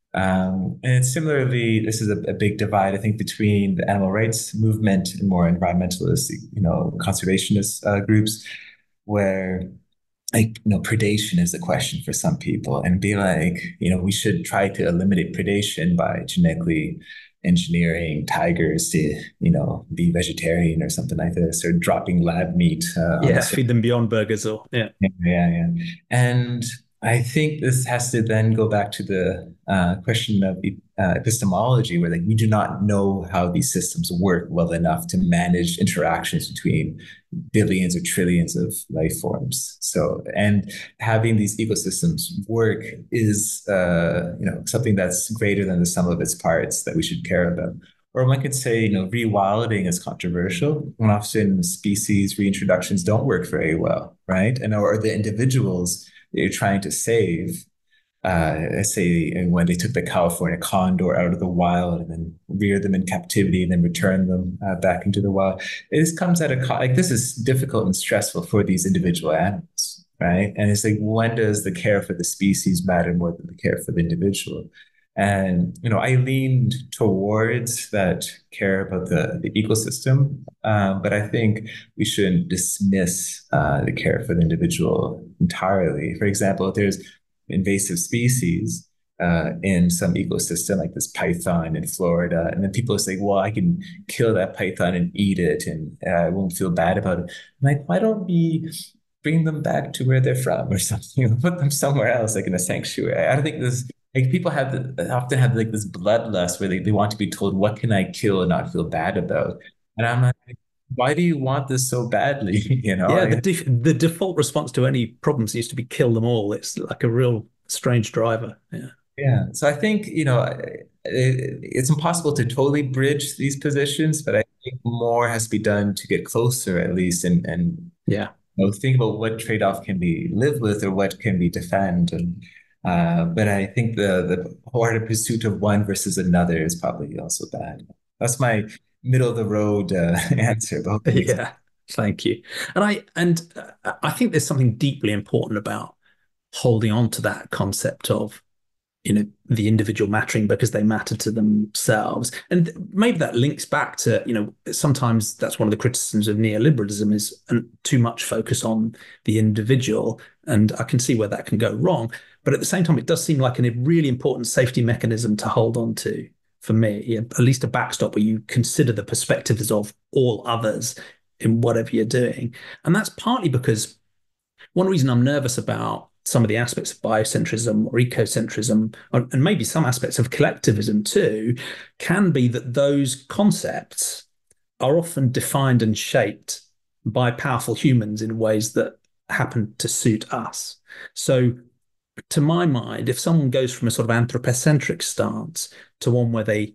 Um, and similarly, this is a, a big divide, I think, between the animal rights movement and more environmentalist, you know, conservationist uh, groups, where like you know predation is a question for some people and be like you know we should try to eliminate predation by genetically engineering tigers to you know be vegetarian or something like this or dropping lab meat uh, on Yeah, the feed them Beyond Burgers or yeah. yeah, yeah, yeah. And I think this has to then go back to the uh, question of uh, epistemology, where like we do not know how these systems work well enough to manage interactions between billions or trillions of life forms. So, and having these ecosystems work is, uh, you know, something that's greater than the sum of its parts that we should care about. Or one could say, you know, rewilding is controversial, and often species reintroductions don't work very well, right? And or the individuals that you're trying to save, uh, let's say when they took the California condor out of the wild and then reared them in captivity and then returned them uh, back into the wild, this comes at a co- like this is difficult and stressful for these individual animals, right? And it's like when does the care for the species matter more than the care for the individual? And you know, I leaned towards that care about the, the ecosystem, um, but I think we shouldn't dismiss uh, the care for the individual entirely. For example, if there's invasive species uh, in some ecosystem, like this python in Florida, and then people say, "Well, I can kill that python and eat it, and uh, I won't feel bad about it." I'm like, why don't we bring them back to where they're from or something? Put them somewhere else, like in a sanctuary. I don't think this like people have the, often have like this bloodlust where they, they want to be told what can I kill and not feel bad about. And I'm like, why do you want this so badly? You know, Yeah, the like, def the default response to any problems used to be kill them all. It's like a real strange driver. Yeah. yeah. So I think, you know, it, it's impossible to totally bridge these positions, but I think more has to be done to get closer at least and and Yeah. you know, think about what trade-off can be lived with or what can be defended. And uh, but I think the the harder pursuit of one versus another is probably also bad. That's my middle of the road uh, answer, but hopefully makes Yeah. Thank you. And I and uh, I think there's something deeply important about holding on to that concept of, you know, the individual mattering because they matter to themselves. And maybe that links back to, you know, sometimes that's one of the criticisms of neoliberalism is an, too much focus on the individual. And I can see where that can go wrong. But at the same time, it does seem like a really important safety mechanism to hold on to for me, yeah, at least a backstop where you consider the perspectives of all others in whatever you're doing. And that's partly because one reason I'm nervous about some of the aspects of biocentrism or ecocentrism, and maybe some aspects of collectivism too, can be that those concepts are often defined and shaped by powerful humans in ways that happen to suit us. So, to my mind, if someone goes from a sort of anthropocentric stance to one where they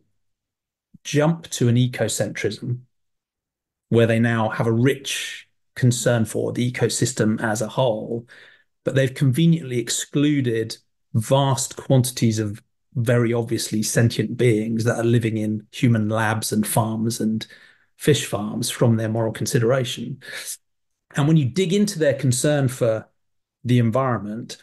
jump to an ecocentrism, where they now have a rich concern for the ecosystem as a whole, but they've conveniently excluded vast quantities of very obviously sentient beings that are living in human labs and farms and fish farms from their moral consideration. And when you dig into their concern for the environment,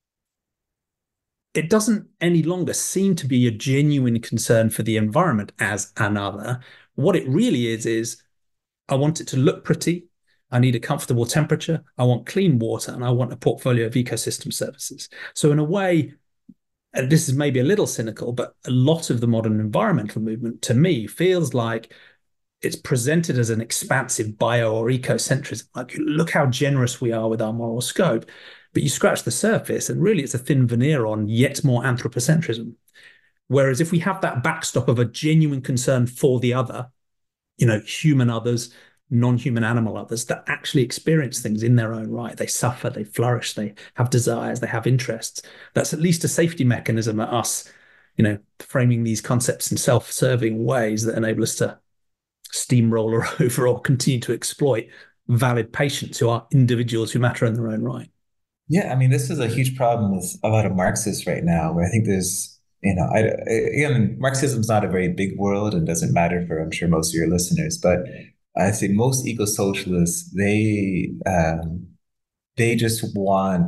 it doesn't any longer seem to be a genuine concern for the environment as another. What it really is, is I want it to look pretty. I need a comfortable temperature. I want clean water, and I want a portfolio of ecosystem services. So in a way, and this is maybe a little cynical, but a lot of the modern environmental movement to me feels like it's presented as an expansive bio or ecocentrism. Like, look how generous we are with our moral scope. But you scratch the surface, and really it's a thin veneer on yet more anthropocentrism. Whereas if we have that backstop of a genuine concern for the other, you know, human others, non-human animal others that actually experience things in their own right, they suffer, they flourish, they have desires, they have interests. That's at least a safety mechanism at us, you know, framing these concepts in self-serving ways that enable us to steamroller over or continue to exploit valid patients who are individuals who matter in their own right. Yeah, I mean, this is a huge problem with a lot of Marxists right now, where I think there's, you know, I, again, Marxism is not a very big world and doesn't matter for, I'm sure, most of your listeners, but I think most eco-socialists, they um, they just want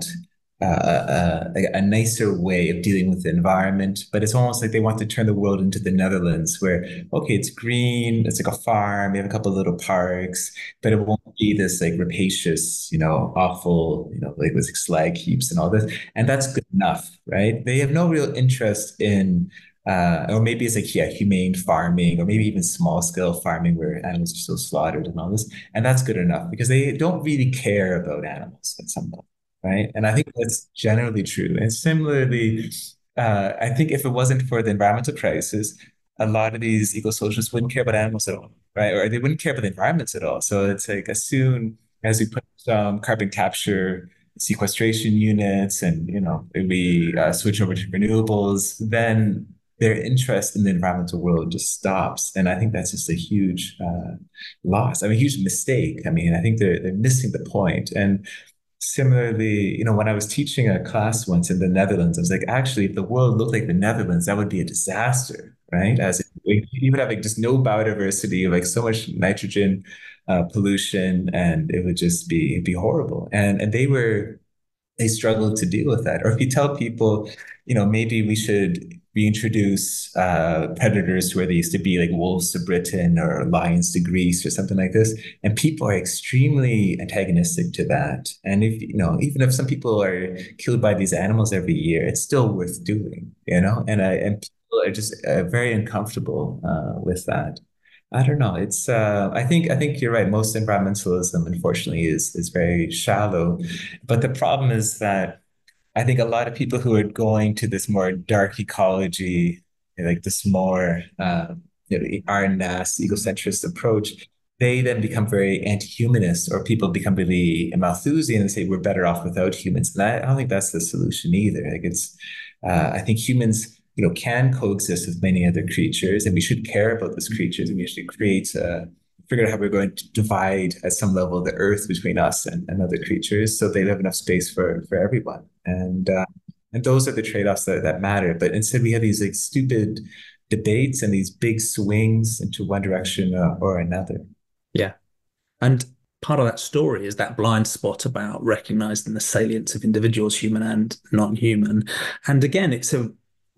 uh, a, a nicer way of dealing with the environment. But it's almost like they want to turn the world into the Netherlands, where, okay, it's green, it's like a farm, we have a couple of little parks, but it won't be this like rapacious, you know, awful, you know, like with like slag heaps and all this. And that's good enough, right? They have no real interest in uh, or maybe it's like, yeah, humane farming, or maybe even small scale farming where animals are still slaughtered and all this. And that's good enough because they don't really care about animals at some level, right? And I think that's generally true. And similarly, uh, I think if it wasn't for the environmental crisis, a lot of these eco-socialists wouldn't care about animals at all, right? Or they wouldn't care about the environments at all. So it's like as soon as we put some carbon capture sequestration units and, you know, we uh, switch over to renewables, then their interest in the environmental world just stops. And I think that's just a huge uh, loss. I mean, a huge mistake. I mean, I think they're, they're missing the point. And similarly, you know, when I was teaching a class once in the Netherlands, I was like, actually, if the world looked like the Netherlands, that would be a disaster, right? As it, you would have like just no biodiversity, like so much nitrogen uh, pollution, and it would just be it'd be horrible. And and they were they struggled to deal with that. Or if you tell people, you know, maybe we should reintroduce uh, predators to where they used to be, like wolves to Britain or lions to Greece or something like this. And people are extremely antagonistic to that. And if, you know, even if some people are killed by these animals every year, it's still worth doing, you know, and, I, and people are just uh, very uncomfortable uh, with that. I don't know. It's uh, I think I think you're right. Most environmentalism, unfortunately, is is very shallow. But the problem is that I think a lot of people who are going to this more dark ecology, like this more uh, you know, R N S egocentrist approach, they then become very anti-humanist, or people become really Malthusian and say we're better off without humans. And I, I don't think that's the solution either. Like it's, uh, I think humans, you know, can coexist with many other creatures, and we should care about those creatures, and we should create uh, figure out how we're going to divide at some level the earth between us and, and other creatures so they have enough space for for everyone. And uh, and those are the trade-offs that, that matter. But instead we have these like stupid debates and these big swings into one direction uh, or another. Yeah. And part of that story is that blind spot about recognizing the salience of individuals, human and non-human. And again, it's a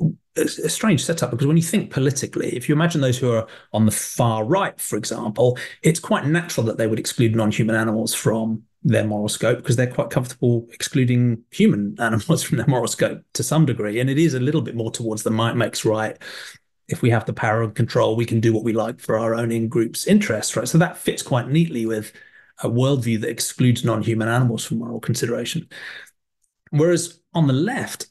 a strange setup because when you think politically, if you imagine those who are on the far right, for example, it's quite natural that they would exclude non-human animals from their moral scope because they're quite comfortable excluding human animals from their moral scope to some degree. And it is a little bit more towards the might makes right. If we have the power and control, we can do what we like for our own in-group's interests, right? So that fits quite neatly with a worldview that excludes non-human animals from moral consideration. Whereas on the left,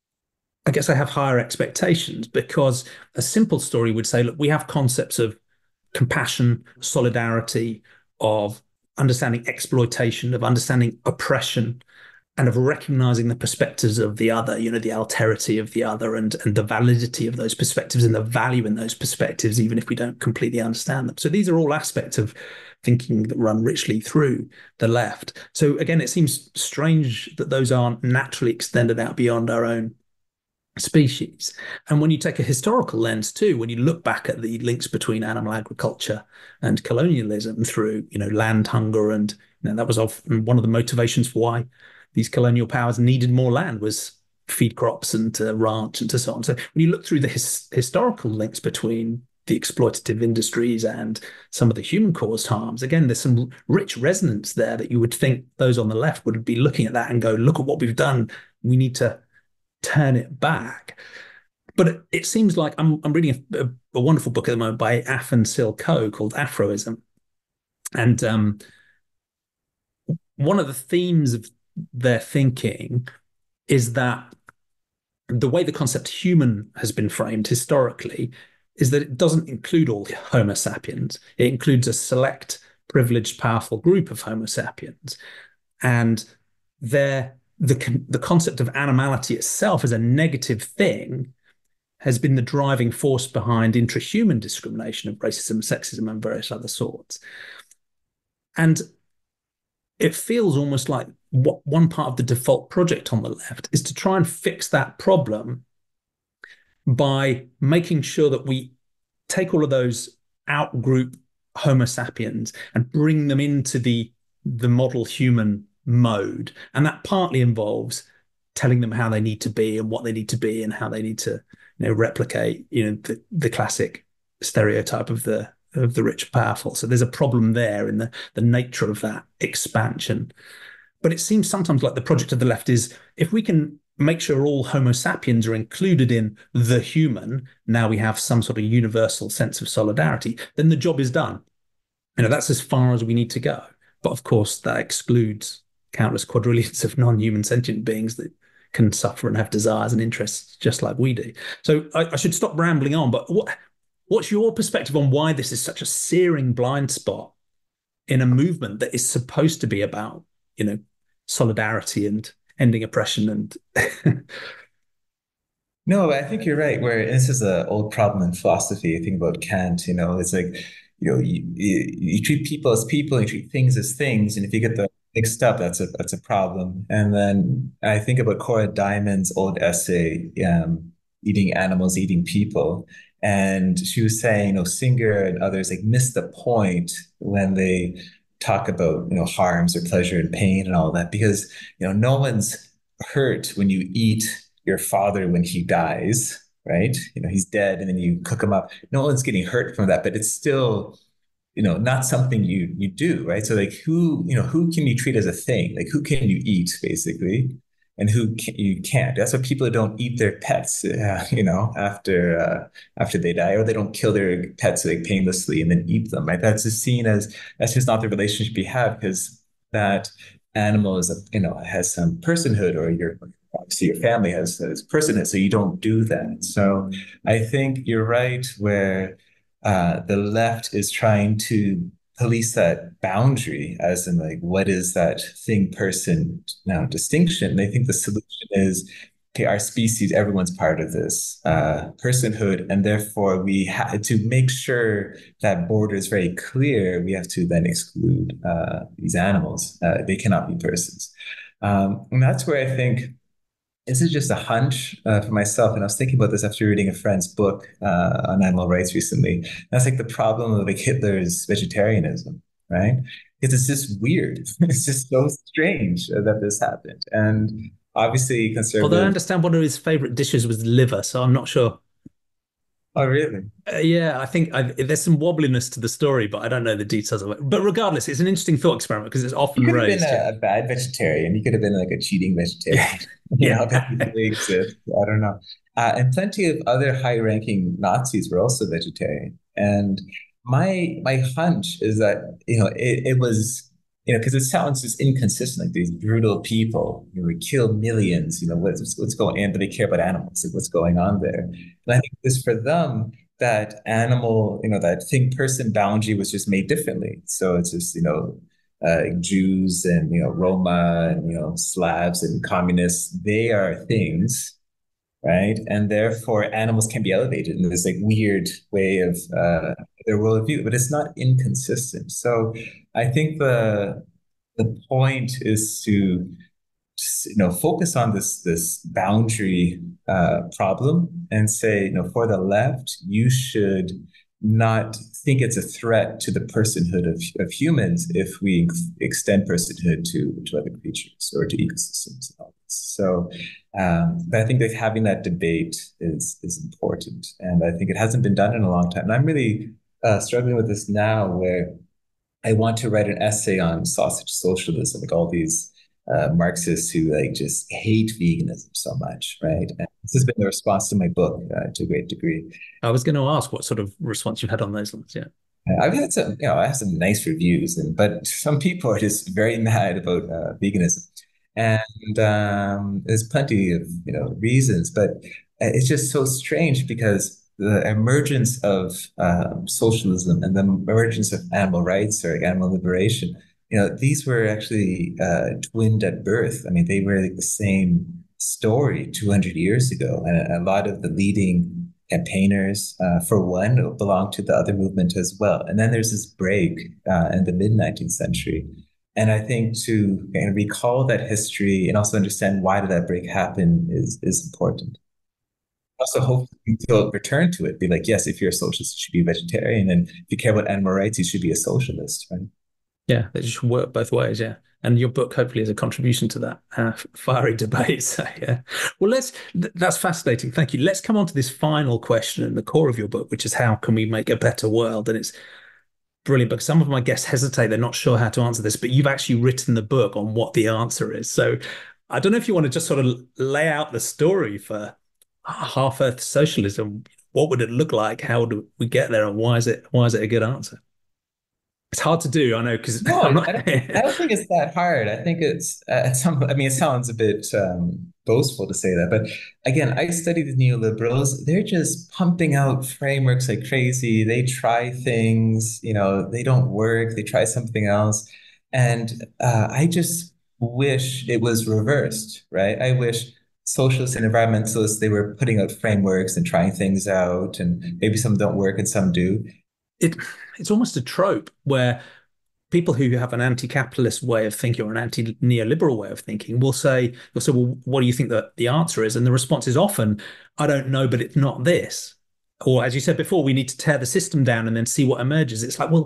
I guess I have higher expectations because a simple story would say, look, we have concepts of compassion, solidarity, of understanding exploitation, of understanding oppression, and of recognizing the perspectives of the other, you know, the alterity of the other and, and the validity of those perspectives and the value in those perspectives, even if we don't completely understand them. So these are all aspects of thinking that run richly through the left. So again, it seems strange that those aren't naturally extended out beyond our own species. And when you take a historical lens too, when you look back at the links between animal agriculture and colonialism through, you know, land hunger, and you know, that was often one of the motivations for why these colonial powers needed more land, was feed crops and to ranch and to so on. So when you look through the his, historical links between the exploitative industries and some of the human caused harms, again, there's some rich resonance there that you would think those on the left would be looking at that and go, look at what we've done. We need to turn it back. But it, it seems like I'm, I'm reading a, a, a wonderful book at the moment by Afan Sil Ko called Afroism. And um, one of the themes of their thinking is that the way the concept human has been framed historically is that it doesn't include all Homo sapiens. It includes a select, privileged, powerful group of Homo sapiens. And their the, the concept of animality itself as a negative thing has been the driving force behind intrahuman discrimination of racism, sexism, and various other sorts. And it feels almost like what one part of the default project on the left is to try and fix that problem by making sure that we take all of those outgroup Homo sapiens and bring them into the, the model human mode. And that partly involves telling them how they need to be and what they need to be and how they need to, you know, replicate, you know, the, the classic stereotype of the of the rich and powerful. So there's a problem there in the, the nature of that expansion. But it seems sometimes like the project of the left is, if we can make sure all Homo sapiens are included in the human, now we have some sort of universal sense of solidarity, then the job is done. You know, that's as far as we need to go. But of course, that excludes countless quadrillions of non-human sentient beings that can suffer and have desires and interests just like we do. So I, I should stop rambling on, but what what's your perspective on why this is such a searing blind spot in a movement that is supposed to be about, you know, solidarity and ending oppression? And No, I think you're right. Where this is an old problem in philosophy. I think about Kant, you know, it's like, you know, you, you, you treat people as people, you treat things as things, and if you get the mixed up, that's a that's a problem. And then I think about Cora Diamond's old essay, um, "Eating Animals, Eating People," and she was saying, you know, Singer and others like miss the point when they talk about, you know, harms or pleasure and pain and all that, because you know no one's hurt when you eat your father when he dies, right? You know, he's dead and then you cook him up. No one's getting hurt from that, but it's still, you know, not something you you do, right? So like who, you know, who can you treat as a thing? Like who can you eat basically? And who can, you can't. That's why people don't eat their pets, uh, you know, after uh, after they die, or they don't kill their pets like painlessly and then eat them, right? That's just seen as that's just not the relationship you have, because that animal is, a, you know, has some personhood, or your obviously your family has, has personhood, so you don't do that. So I think you're right where uh, the left is trying to police that boundary, as in like what is that thing person now distinction. They think the solution is, okay, our species, everyone's part of this uh, personhood, and therefore we have to make sure that border is very clear. We have to then exclude uh, these animals. Uh, they cannot be persons. Um, and that's where I think this is just a hunch uh, for myself. And I was thinking about this after reading a friend's book uh, on animal rights recently. That's like the problem of like Hitler's vegetarianism, right? Because it's just weird. It's just so strange that this happened. And obviously although I conservative. understand one of his favorite dishes was liver, so I'm not sure. Oh, really? Uh, yeah, I think I, there's some wobbliness to the story, but I don't know the details of it. But regardless, it's an interesting thought experiment because it's You often could have been raised. a, Yeah. a bad vegetarian. You could have been like a cheating vegetarian. You know, that Yeah. really exists. I don't know. Uh, and plenty of other high-ranking Nazis were also vegetarian. And my my hunch is that, you know, it, it was, you know, because it sounds just inconsistent, like these brutal people who would kill millions, you know, what's what's going on, but they care about animals, like what's going on there. And I think this for them, that animal, you know, that thing person boundary was just made differently. So it's just, you know, uh, Jews and, you know, Roma and, you know, Slavs and communists, they are things, right? And therefore animals can be elevated in this like weird way of uh, their worldview, but it's not inconsistent. So I think the the point is to you know, focus on this this boundary uh, problem and say, you know, for the left, you should not think it's a threat to the personhood of, of humans if we ex- extend personhood to, to other creatures or to ecosystems and all this. So, um, but I think that having that debate is is important, and I think it hasn't been done in a long time. And I'm really uh, struggling with this now, where I want to write an essay on sausage socialism, like all these uh, Marxists who like just hate veganism so much, right? And this has been the response to my book uh, to a great degree. I was going to ask what sort of response you've had on those ones. Yeah. I've had some, you know, I have some nice reviews, and but some people are just very mad about uh, veganism, and um, there's plenty of you know reasons, but it's just so strange because the emergence of um, socialism and the emergence of animal rights or animal liberation, you know, these were actually uh, twinned at birth. I mean, they were like the same story two hundred years ago, and a lot of the leading campaigners, uh, for one, belong to the other movement as well. And then there's this break uh, in the mid nineteenth century. And I think to kind of recall that history and also understand why did that break happen is is important. Also, hopefully, to return to it, be like, yes, if you're a socialist, you should be a vegetarian, and if you care about animal rights, you should be a socialist, right? Yeah, they just work both ways. Yeah. And your book hopefully is a contribution to that uh, fiery debate. So, yeah. Well, let's, th- that's fascinating. Thank you. Let's come on to this final question and the core of your book, which is how can we make a better world? And it's brilliant because some of my guests hesitate. They're not sure how to answer this, but you've actually written the book on what the answer is. So I don't know if you want to just sort of lay out the story for half Earth socialism. What would it look like? How do we get there? And why is it, why is it a good answer? It's hard to do, I know, because No, I'm I not. don't think I don't think it's that hard. I think it's uh, at some. I mean, it sounds a bit um, boastful to say that, but again, I study the neoliberals. They're just pumping out frameworks like crazy. They try things, you know, they don't work. They try something else, and uh, I just wish it was reversed, right? I wish socialists and environmentalists they were putting out frameworks and trying things out, and maybe some don't work and some do. it it's almost a trope where people who have an anti-capitalist way of thinking or an anti-neoliberal way of thinking will say, will say, well, what do you think that the answer is? And the response is often, I don't know, but it's not this. Or as you said before, we need to tear the system down and then see what emerges. It's like, well,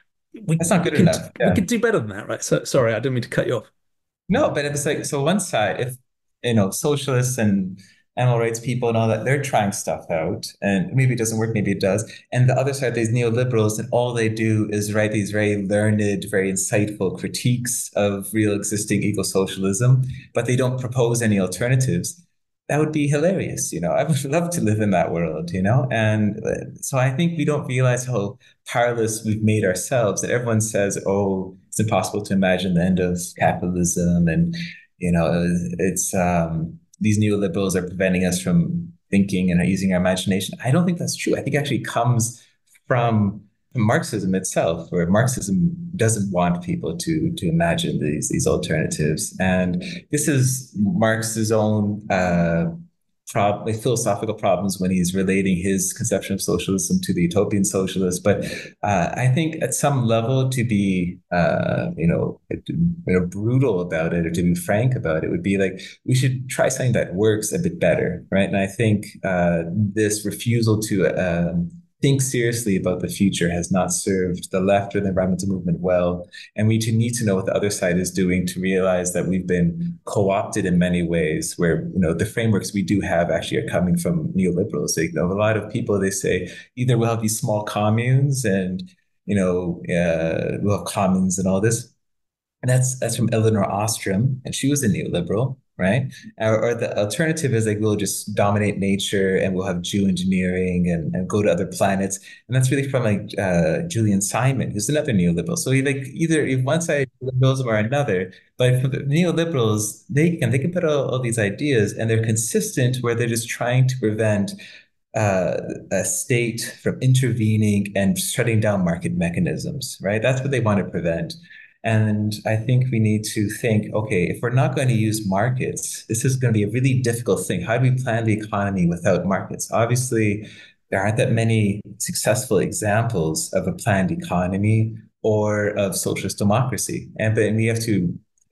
we That's not we good can enough. we Yeah. can do better than that, right? So sorry, I didn't mean to cut you off. No, but it's like so one side, if you know, socialists and animal rights people and all that, they're trying stuff out and maybe it doesn't work, maybe it does. And the other side, these neoliberals, and all they do is write these very learned, very insightful critiques of real existing eco-socialism, but they don't propose any alternatives. That would be hilarious, you know. I would love to live in that world, you know. And uh, so I think we don't realize how powerless we've made ourselves. That everyone says, "Oh, it's impossible to imagine the end of capitalism," and you know, it's um, these neoliberals are preventing us from thinking and using our imagination. I don't think that's true. I think it actually comes from Marxism itself, where Marxism doesn't want people to to imagine these these alternatives, and this is Marx's own uh, prob- philosophical problems when he's relating his conception of socialism to the utopian socialist. But uh, I think at some level, to be uh, you know you know brutal about it or to be frank about it would be like we should try something that works a bit better, right? And I think uh, this refusal to um, think seriously about the future has not served the left or the environmental movement well. And we need to know what the other side is doing to realize that we've been co-opted in many ways where, you know, the frameworks we do have actually are coming from neoliberals. So, you know, a lot of people, they say either we'll have these small communes and, you know, uh, we'll have commons and all this. And that's that's from Elinor Ostrom, and she was a neoliberal, right? Or, or the alternative is like we'll just dominate nature and we'll have geoengineering and, and go to other planets. And that's really from like uh, Julian Simon, who's another neoliberal. So you like either if one side liberalism or another, but for the neoliberals, they can they can put all, all these ideas and they're consistent where they're just trying to prevent uh, a state from intervening and shutting down market mechanisms, right? That's what they want to prevent. And I think we need to think, okay, if we're not going to use markets, this is going to be a really difficult thing. How do we plan the economy without markets? Obviously, there aren't that many successful examples of a planned economy or of socialist democracy. And but we have to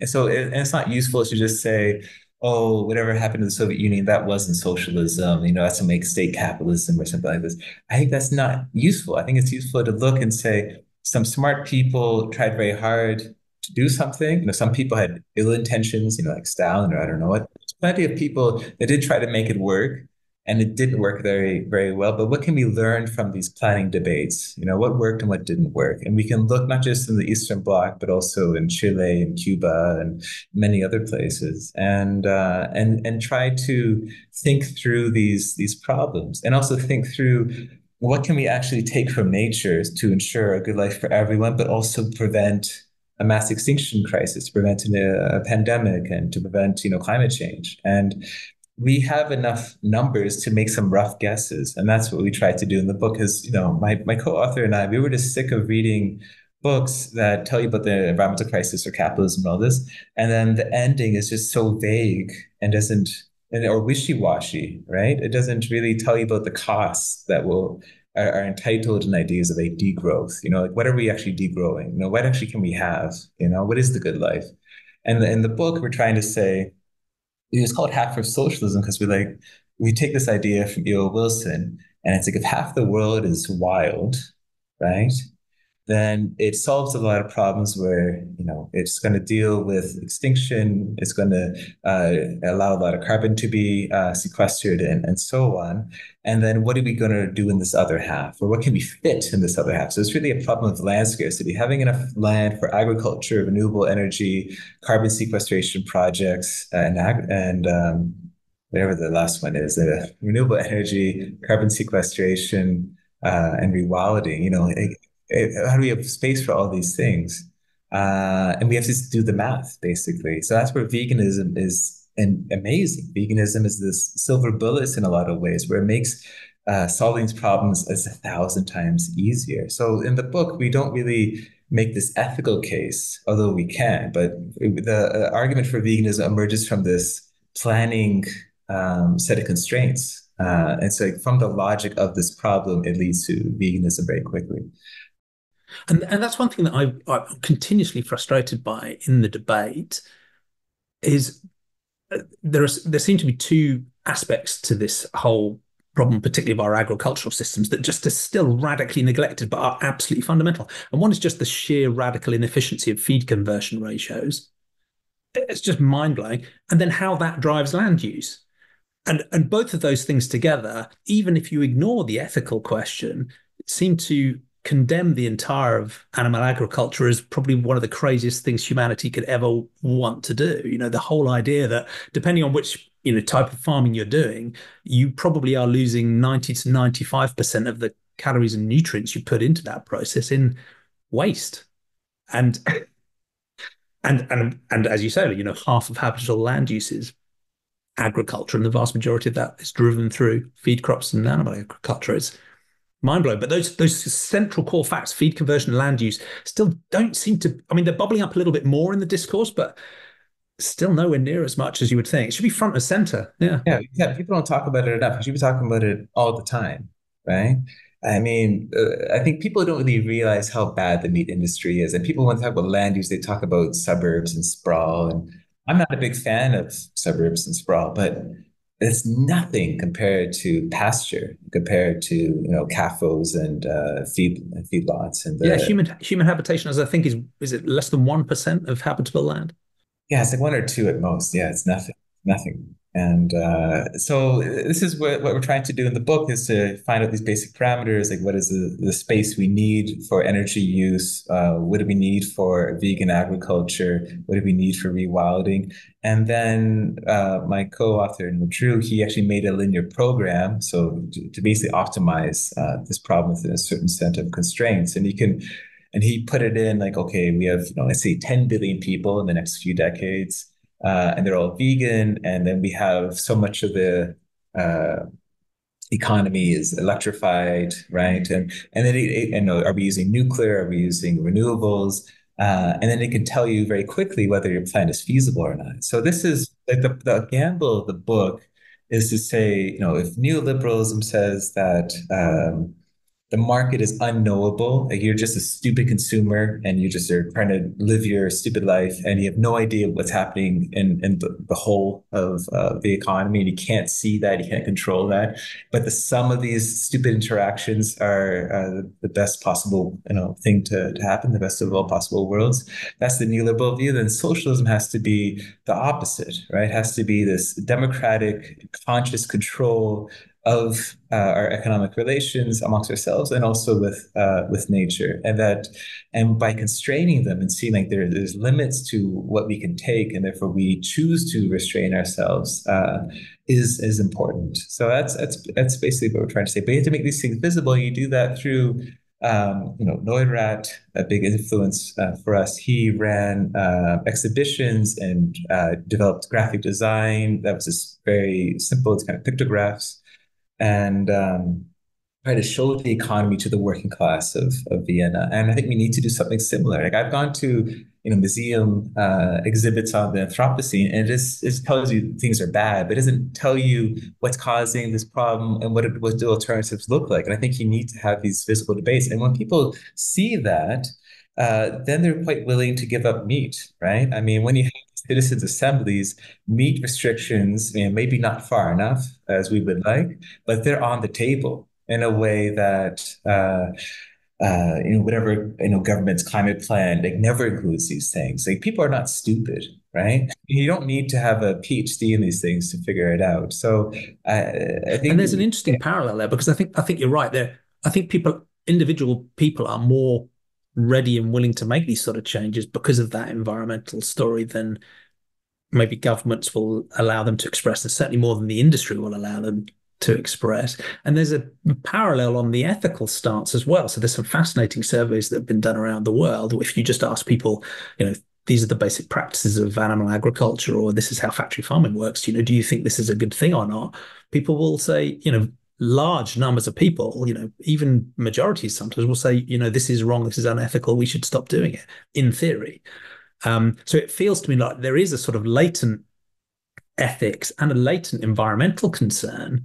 And so it, and it's not useful to just say, oh, whatever happened to the Soviet Union, that wasn't socialism, you know, that's to make state capitalism or something like this. I think that's not useful. I think it's useful to look and say, some smart people tried very hard to do something. You know, some people had ill intentions, you know, like Stalin or I don't know what. There's plenty of people that did try to make it work and it didn't work very, very well. But what can we learn from these planning debates? You know, what worked and what didn't work? And we can look not just in the Eastern Bloc, but also in Chile and Cuba and many other places, and uh, and and try to think through these these problems, and also think through what can we actually take from nature to ensure a good life for everyone, but also prevent a mass extinction crisis, prevent a, a pandemic, and to prevent, you know, climate change. And we have enough numbers to make some rough guesses. And that's what we tried to do in the book is, you know, my, my co-author and I, we were just sick of reading books that tell you about the environmental crisis or capitalism and all this. And then the ending is just so vague and doesn't, and, or wishy-washy, right? It doesn't really tell you about the costs that will are, are entitled in ideas of a degrowth. You know, like what are we actually degrowing? You know, what actually can we have? You know, what is the good life? And the, in the book, we're trying to say, it was called Half for Socialism because we like we take this idea from E O. Wilson, and it's like if half the world is wild, right? Then it solves a lot of problems where, you know, it's going to deal with extinction, it's going to uh, allow a lot of carbon to be uh, sequestered and, and so on. And then what are we going to do in this other half? Or what can we fit in this other half? So it's really a problem of land scarcity, having enough land for agriculture, renewable energy, carbon sequestration projects, and, and um, whatever the last one is, uh, renewable energy, carbon sequestration, uh, and rewilding, you know, it, how do we have space for all these things? Uh, and we have to do the math, basically. So that's where veganism is an amazing. Veganism is this silver bullet in a lot of ways, where it makes uh, solving these problems as a thousand times easier. So in the book, we don't really make this ethical case, although we can. But the uh, argument for veganism emerges from this planning um, set of constraints. Uh, and so from the logic of this problem, it leads to veganism very quickly. And and that's one thing that I, I'm continuously frustrated by in the debate is there is there seem to be two aspects to this whole problem, particularly of our agricultural systems, that just are still radically neglected but are absolutely fundamental. And one is just the sheer radical inefficiency of feed conversion ratios. It's just mind-blowing. And then how that drives land use. And and both of those things together, even if you ignore the ethical question, seem to condemn the entire of animal agriculture as probably one of the craziest things humanity could ever want to do. You know, the whole idea that depending on which, you know, type of farming you're doing, you probably are losing ninety to ninety-five percent of the calories and nutrients you put into that process in waste. And and and and as you say, you know, half of habitable land use is agriculture, and the vast majority of that is driven through feed crops and animal agriculture. It's mind blowing. But those those central core facts, feed conversion, land use, still don't seem to. I mean, they're bubbling up a little bit more in the discourse, but still nowhere near as much as you would think. It should be front and center. Yeah. Yeah. Yeah. People don't talk about it enough. You should be talking about it all the time, right? I mean, uh, I think people don't really realize how bad the meat industry is. And people, when they talk about land use, they talk about suburbs and sprawl. And I'm not a big fan of suburbs and sprawl, but it's nothing compared to pasture, compared to, you know, C A F Os and uh, feed feedlots and the, yeah, human human habitation, as I think is is it less than one percent of habitable land? Yeah, it's like one or two at most. Yeah, it's nothing, nothing. And uh, so this is what, what we're trying to do in the book is to find out these basic parameters, like what is the, the space we need for energy use? Uh, what do we need for vegan agriculture? What do we need for rewilding? And then uh, my co-author, Drew, he actually made a linear program. So to, to basically optimize uh, this problem within a certain set of constraints. And you can, and he put it in like, okay, we have, you know, let's say ten billion people in the next few decades. Uh, and they're all vegan, and then we have so much of the uh, economy is electrified, right? And and then it, it, you know, are we using nuclear? Are we using renewables? Uh, and then it can tell you very quickly whether your plan is feasible or not. So this is like the the gamble of the book is to say, you know, if neoliberalism says that um, the market is unknowable. Like you're just a stupid consumer and you just are trying to live your stupid life and you have no idea what's happening in, in the, the whole of uh, the economy and you can't see that, you can't control that. But the sum of these stupid interactions are uh, the best possible, you know, thing to, to happen, the best of all possible worlds. That's the neoliberal view. Then socialism has to be the opposite, right? It has to be this democratic, conscious control of uh, our economic relations amongst ourselves and also with uh, with nature, and that and by constraining them and seeing like there, there's limits to what we can take, and therefore we choose to restrain ourselves uh, is is important. So that's that's that's basically what we're trying to say. But you have to make these things visible. You do that through. Um, you know, Neurath, a big influence uh, for us. He ran uh, exhibitions and uh, developed graphic design. That was just very simple. It's kind of pictographs and um, try to show the economy to the working class of, of Vienna. And I think we need to do something similar. Like I've gone to you know museum uh, exhibits on the Anthropocene, and it just, it just tells you things are bad, but it doesn't tell you what's causing this problem and what it, what the alternatives look like. And I think you need to have these physical debates. And when people see that, uh, then they're quite willing to give up meat, right? I mean, when you have citizens' assemblies, meat restrictions, you know, maybe not far enough as we would like, but they're on the table in a way that uh, uh, you know whatever you know government's climate plan like never includes these things. Like people are not stupid, right? You don't need to have a PhD in these things to figure it out. So I, I And think there's an interesting parallel there because I think I think you're right there. I think people, individual people, are more ready and willing to make these sort of changes because of that environmental story than maybe governments will allow them to express, and certainly more than the industry will allow them to express. And there's a parallel on the ethical stance as well. So there's some fascinating surveys that have been done around the world. If you just ask people, you know, these are the basic practices of animal agriculture, or this is how factory farming works, you know, do you think this is a good thing or not? People will say, you know, large numbers of people, you know, even majorities sometimes will say, you know, this is wrong, this is unethical, we should stop doing it, in theory. Um, so it feels to me like there is a sort of latent ethics and a latent environmental concern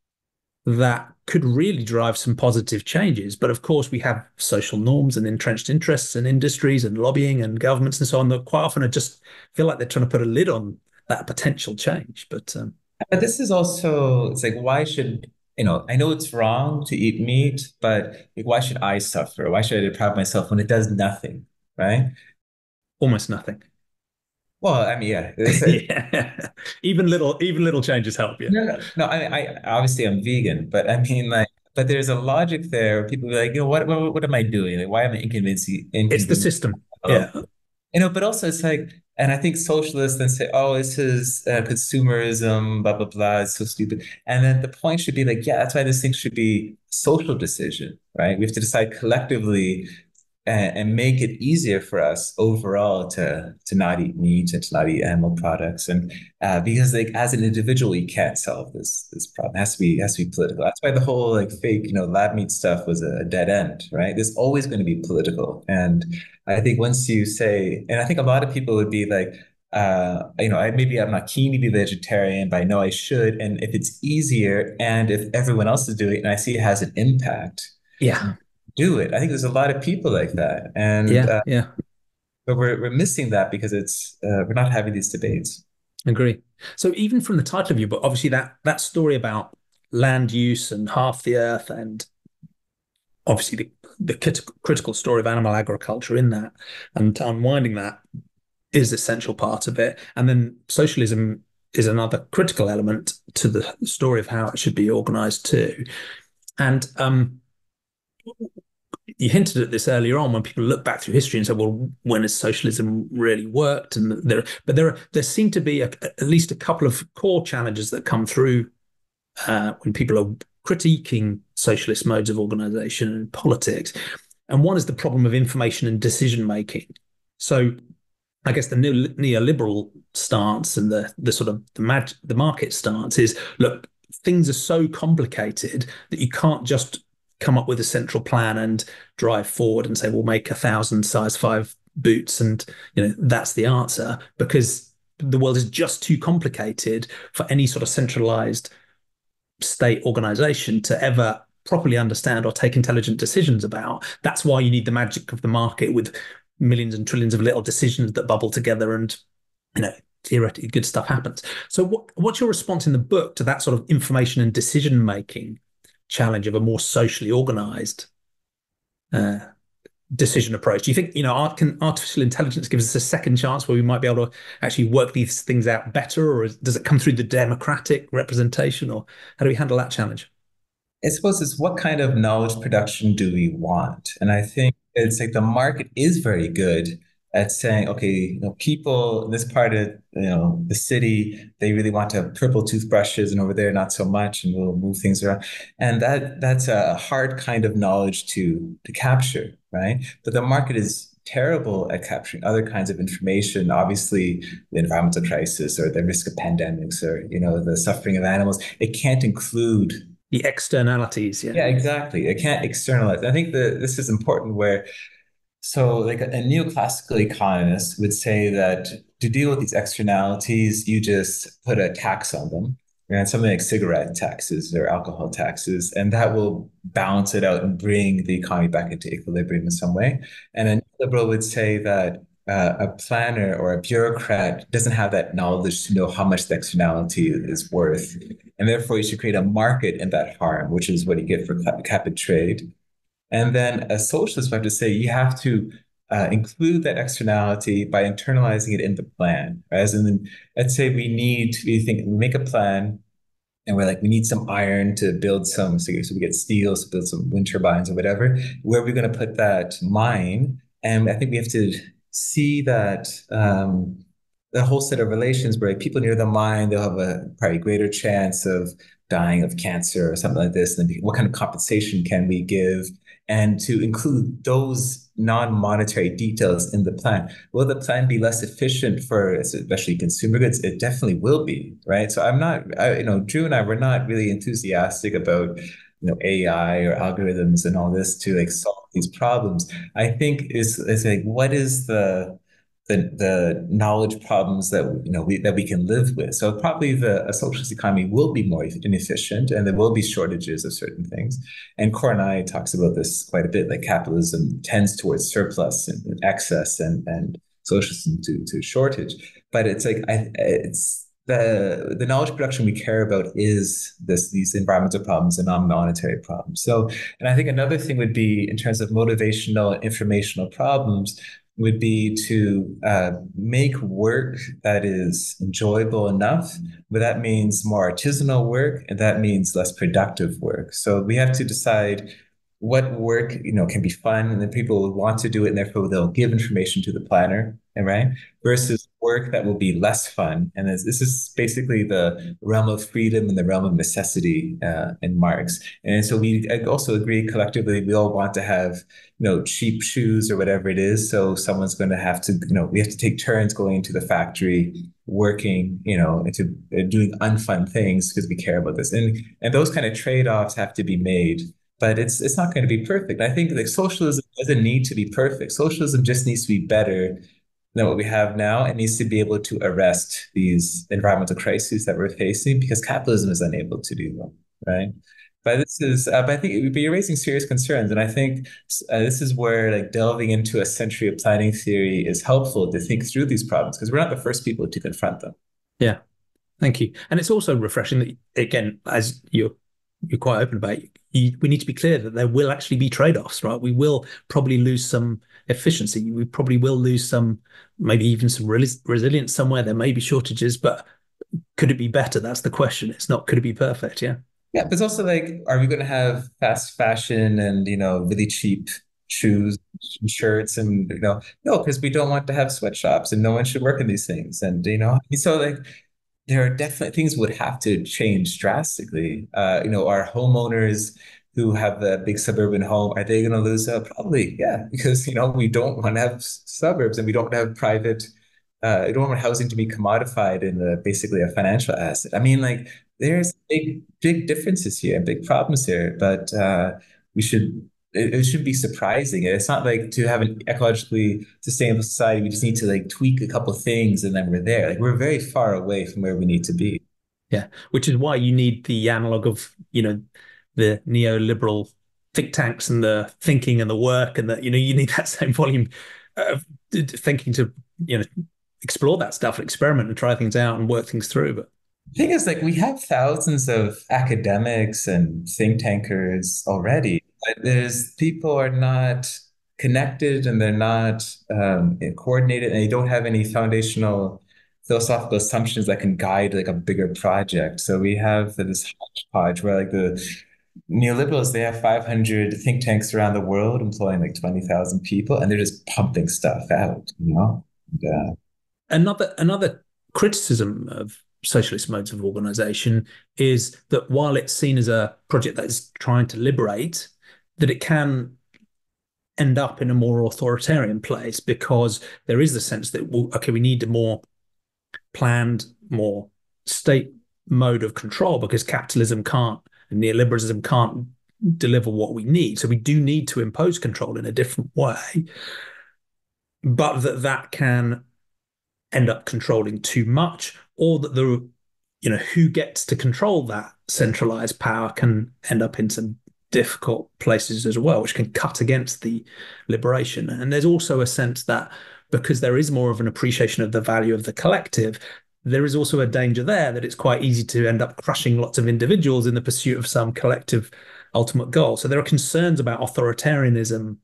that could really drive some positive changes. But of course, we have social norms and entrenched interests and industries and lobbying and governments and so on that quite often are just feel like they're trying to put a lid on that potential change. But um, but this is also, it's like, why should, you know, I know it's wrong to eat meat, but like, why should I suffer? Why should I deprive myself when it does nothing, right? almost nothing. Well, I mean, yeah, it's a, Yeah. Even little, even little changes help you. no, no, no. I, I obviously I'm vegan, but I mean, like, but there's a logic there. People be like, you know, what, what, what am I doing? Like, why am I inconveniencing, It's the inconveniencing? system. Yeah. You know, but also it's like, and I think socialists then say, oh, this is uh, consumerism, blah, blah, blah. It's so stupid. And then the point should be like, yeah, that's why this thing should be a social decision, right? We have to decide collectively and, and make it easier for us overall to to not eat meat and to not eat animal products. And uh, because like as an individual, you can't solve this this problem. It has to be it has to be political. That's why the whole like fake, you know, lab meat stuff was a dead end, right? There's always going to be political. And I think once you say, and I think a lot of people would be like, uh, you know, I maybe I'm not keen to be vegetarian, but I know I should. And if it's easier and if everyone else is doing it and I see it has an impact, Yeah. do it. I think there's a lot of people like that. And Yeah. uh, Yeah. but we're we're missing that because it's uh, we're not having these debates. Agree. So even from the title of your book, obviously that that story about land use and half the earth, and obviously the, the crit- critical story of animal agriculture in that, and unwinding that is essential part of it. And then socialism is another critical element to the story of how it should be organized too. And um, you hinted at this earlier on when people look back through history and say, well, when has socialism really worked? And there, but there, there seem to be a, at least a couple of core challenges that come through uh, when people are critiquing socialist modes of organization and politics. And one is the problem of information and decision making. So I guess the neoliberal stance and the the sort of the, mag- the market stance is, look, things are so complicated that you can't just come up with a central plan and drive forward and say, we'll make a thousand size five boots and, you know, that's the answer, because the world is just too complicated for any sort of centralized state organization to ever properly understand or take intelligent decisions about. That's why you need the magic of the market with millions and trillions of little decisions that bubble together and, you know, theoretically good stuff happens. So what, what's your response in the book to that sort of information and decision making challenge of a more socially organized uh, decision approach? Do you think, you know, art can artificial intelligence gives us a second chance where we might be able to actually work these things out better, or is, does it come through the democratic representation, or how do we handle that challenge? I suppose it's what kind of knowledge production do we want? And I think it's like the market is very good at saying, okay, you know, people in this part of, you know, the city, they really want to have purple toothbrushes and over there not so much, and we'll move things around. And that that's a hard kind of knowledge to to capture, right? But the market is terrible at capturing other kinds of information, obviously the environmental crisis or the risk of pandemics or, you know, the suffering of animals. It can't include The externalities, yeah. yeah, exactly. It can't externalize. I think that this is important where, so like a, a neoclassical economist would say that to deal with these externalities, you just put a tax on them, and something like cigarette taxes or alcohol taxes, and that will balance it out and bring the economy back into equilibrium in some way. And a liberal would say that uh, a planner or a bureaucrat doesn't have that knowledge to know how much the externality is worth. And therefore, you should create a market in that harm, which is what you get for cap and trade. And then a socialist would have to say you have to uh, include that externality by internalizing it in the plan. As in, let's say we need, we think, we make a plan and we're like, we need some iron to build some, so we get steel to build some wind turbines or whatever. Where are we going to put that mine? And I think we have to see that um, the whole set of relations where people near the mine, they'll have a probably greater chance of dying of cancer or something like this. And then what kind of compensation can we give? And to include those non-monetary details in the plan. Will the plan be less efficient for especially consumer goods? It definitely will be, right? So I'm not, I, you know, Drew and I were not really enthusiastic about, you know, A I or algorithms and all this to like solve these problems. I think is is like what is the the the knowledge problems that you know we that we can live with. So probably the a socialist economy will be more inefficient, and there will be shortages of certain things. And Coronai talks about this quite a bit. Like capitalism tends towards surplus and, and excess, and and socialism to to shortage. But it's like I it's the the knowledge production we care about is this these environmental problems and non-monetary problems. So, and I think another thing would be in terms of motivational and informational problems would be to uh, make work that is enjoyable enough, but that means more artisanal work, and that means less productive work. So we have to decide what work, you know, can be fun, and then people will want to do it, and therefore they'll give information to the planner, and right? Versus work that will be less fun. And this, this is basically the realm of freedom and the realm of necessity uh, in Marx. And so we also agree collectively, we all want to have, you know, cheap shoes or whatever it is. So someone's going to have to, you know, we have to take turns going into the factory, working, you know, into uh, doing unfun things because we care about this. And and those kind of trade-offs have to be made. But it's it's not going to be perfect. I think like socialism doesn't need to be perfect. Socialism just needs to be better than what we have now. It needs to be able to arrest these environmental crises that we're facing because capitalism is unable to do them, right? But this is, uh, but I think it would be raising serious concerns, and I think uh, this is where like delving into a century of planning theory is helpful to think through these problems because we're not the first people to confront them. Yeah, thank you. And it's also refreshing that, again, as you're you're quite open about, you, we need to be clear that there will actually be trade-offs, right? We will probably lose some efficiency. We probably will lose some, maybe even some res- resilience somewhere. There may be shortages, but could it be better? That's the question. It's not, could it be perfect? Yeah. Yeah, but it's also like, are we going to have fast fashion and, you know, really cheap shoes and shirts and, you know, no, because we don't want to have sweatshops and no one should work in these things. And, you know, so like, there are definitely things would have to change drastically. Uh, you know, our homeowners who have a big suburban home, are they going to lose out? Probably, yeah, because, you know, we don't want to have suburbs and we don't have private, uh, we don't want housing to be commodified in a, basically a financial asset. I mean, like, there's big, big differences here, big problems here, but uh, we should it, it should be surprising. It's not like to have an ecologically sustainable society, we just need to like tweak a couple of things and then we're there. Like we're very far away from where we need to be. Yeah, which is why you need the analog of, you know, the neoliberal think tanks and the thinking and the work, and that, you know, you need that same volume of thinking to, you know, explore that stuff, experiment and try things out and work things through. But the thing is, like, we have thousands of academics and think tankers already, but there's people are not connected and they're not um, coordinated, and they don't have any foundational philosophical assumptions that can guide like a bigger project. So we have this hodgepodge where like the neoliberals, they have five hundred think tanks around the world employing like twenty thousand people, and they're just pumping stuff out, you know? Yeah. another another criticism of socialist modes of organization is that while it's seen as a project that is trying to liberate, that it can end up in a more authoritarian place, because there is the sense that, well, okay, we need a more planned, more state mode of control, because capitalism can't and neoliberalism can't deliver what we need. So we do need to impose control in a different way, but that that can end up controlling too much, or that the, you know, who gets to control that centralized power can end up in some difficult places as well, which can cut against the liberation. And there's also a sense that because there is more of an appreciation of the value of the collective, there is also a danger there that it's quite easy to end up crushing lots of individuals in the pursuit of some collective ultimate goal. So there are concerns about authoritarianism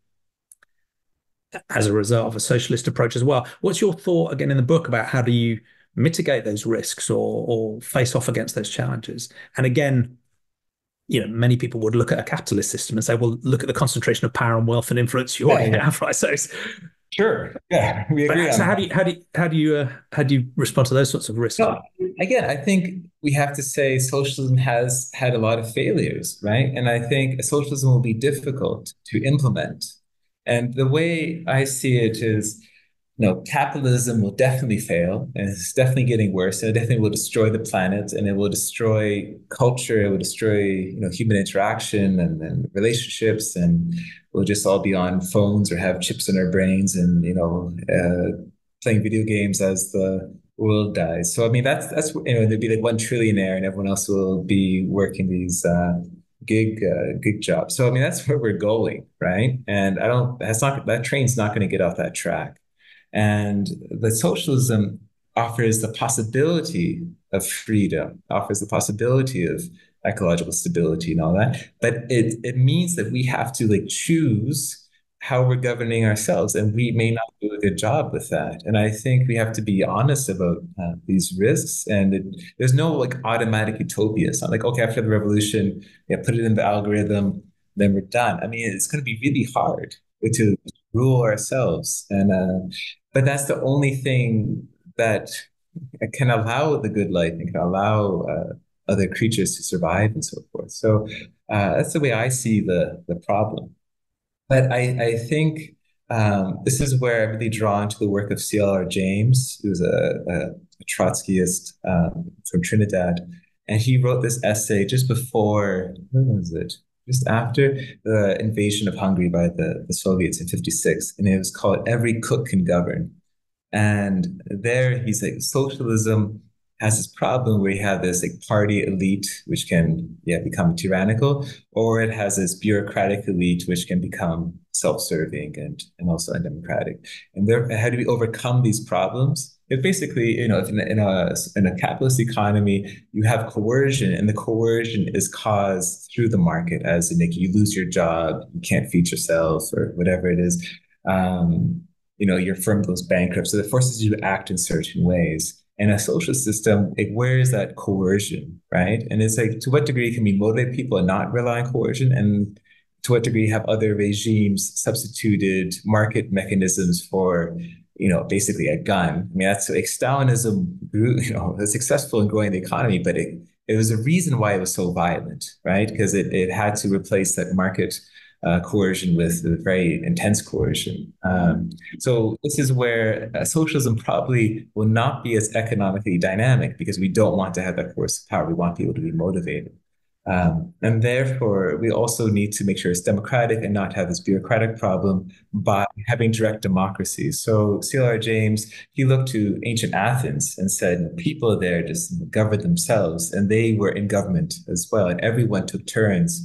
as a result of a socialist approach as well. What's your thought, again, in the book about how do you mitigate those risks or, or face off against those challenges? And again, you know, many people would look at a capitalist system and say, well, look at the concentration of power and wealth and influence you already Yeah, yeah. have, right? So, it's, Sure. Yeah, we but agree on so how that. do you how do you how do you uh, how do you respond to those sorts of risks? No, again, I think we have to say socialism has had a lot of failures, right? And I think socialism will be difficult to implement. And the way I see it is, you know, capitalism will definitely fail, and it's definitely getting worse, and it definitely will destroy the planet, and it will destroy culture, it will destroy, you know, human interaction and, and relationships, and we'll just all be on phones or have chips in our brains and, you know, uh, playing video games as the world dies. So I mean, that's that's you know, there'd be like one trillionaire, and everyone else will be working these uh, gig uh, gig jobs. So I mean, that's where we're going, right? And I don't. That's not that train's not going to get off that track. And the socialism offers the possibility of freedom, offers the possibility of ecological stability and all that. But it it means that we have to like choose how we're governing ourselves, and we may not do a good job with that. And I think we have to be honest about uh, these risks. And it, there's no like automatic utopia. It's not like, okay, after the revolution, yeah, put it in the algorithm, then we're done. I mean, it's going to be really hard to rule ourselves. And uh, but that's the only thing that can allow the good life and can allow uh, other creatures to survive and so forth. So uh, that's the way I see the the problem. But I, I think um, this is where I'm really drawn to the work of C L R James, who's a, a, a Trotskyist um, from Trinidad. And he wrote this essay just before, when was it? Just after the invasion of Hungary by the, the Soviets in fifty-six. And it was called Every Cook Can Govern. And there he's like, socialism has this problem where you have this like party elite, which can yeah become tyrannical, or it has this bureaucratic elite, which can become self-serving and, and also undemocratic. And there, how do we overcome these problems? It basically, you know, if in a, in a in a capitalist economy, you have coercion, and the coercion is caused through the market, as in like you lose your job, you can't feed yourself, or whatever it is. Um, you know, your firm goes bankrupt, so it forces you to act in certain ways. In a social system, like where is that coercion, right? And it's like, to what degree can we motivate people and not rely on coercion? And to what degree have other regimes substituted market mechanisms for, you know, basically a gun? I mean, that's like Stalinism grew, you know, was successful in growing the economy, but it, it was a reason why it was so violent, right? Because it, it had to replace that market Uh, coercion with very intense coercion. Um, so this is where uh, socialism probably will not be as economically dynamic, because we don't want to have that coercive power. We want people to be motivated. Um, and therefore, we also need to make sure it's democratic and not have this bureaucratic problem by having direct democracy. So C L R James, he looked to ancient Athens and said people there just governed themselves, and they were in government as well, and everyone took turns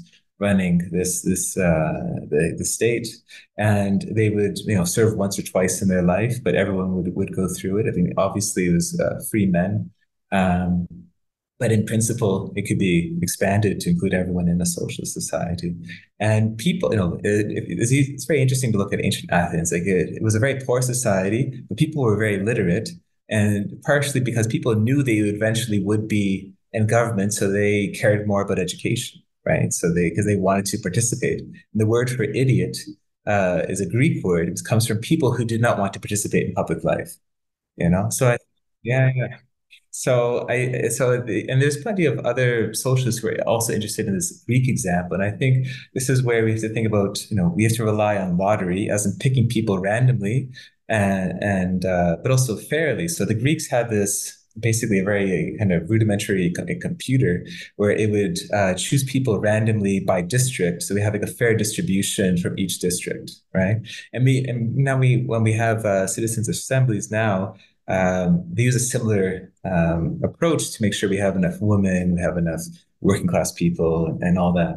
running this this uh, the the state, and they would you know serve once or twice in their life, but everyone would would go through it. I think obviously it was uh, free men, um, but in principle it could be expanded to include everyone in a socialist society. And people, you know, it, it, it's, it's very interesting to look at ancient Athens. Like it, it was a very poor society, but people were very literate, and partially because people knew they eventually would be in government, so they cared more about education, right? So they because they wanted to participate. And the word for idiot uh, is a Greek word. It comes from people who did not want to participate in public life. You know, so I, yeah, yeah. So I so the, and there's plenty of other socialists who are also interested in this Greek example, and I think this is where we have to think about, you know, we have to rely on lottery, as in picking people randomly, and and uh, but also fairly. So the Greeks had this basically a very kind of rudimentary co- computer where it would uh, choose people randomly by district. So we have like a fair distribution from each district, right? And we and now we when we have uh, citizens assemblies now, um, they use a similar um, approach to make sure we have enough women, we have enough working class people, and all that.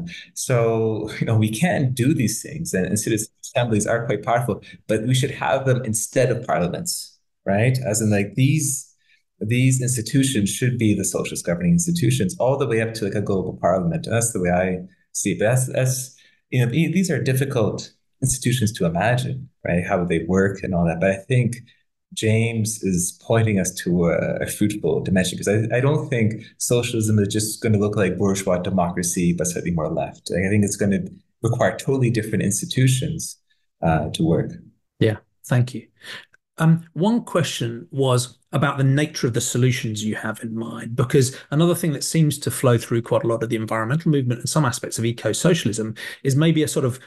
So, you know, we can do these things, and, and citizen assemblies are quite powerful, but we should have them instead of parliaments, right? As in, like these these institutions should be the socialist governing institutions, all the way up to like a global parliament. And that's the way I see it. But that's that's you know, these are difficult institutions to imagine, right? How would they work and all that? But I think James is pointing us to a, a fruitful dimension, because I, I don't think socialism is just going to look like bourgeois democracy, but slightly more left. I think it's going to require totally different institutions uh, to work. Yeah, thank you. Um, one question was about the nature of the solutions you have in mind, because another thing that seems to flow through quite a lot of the environmental movement and some aspects of eco-socialism is maybe a sort of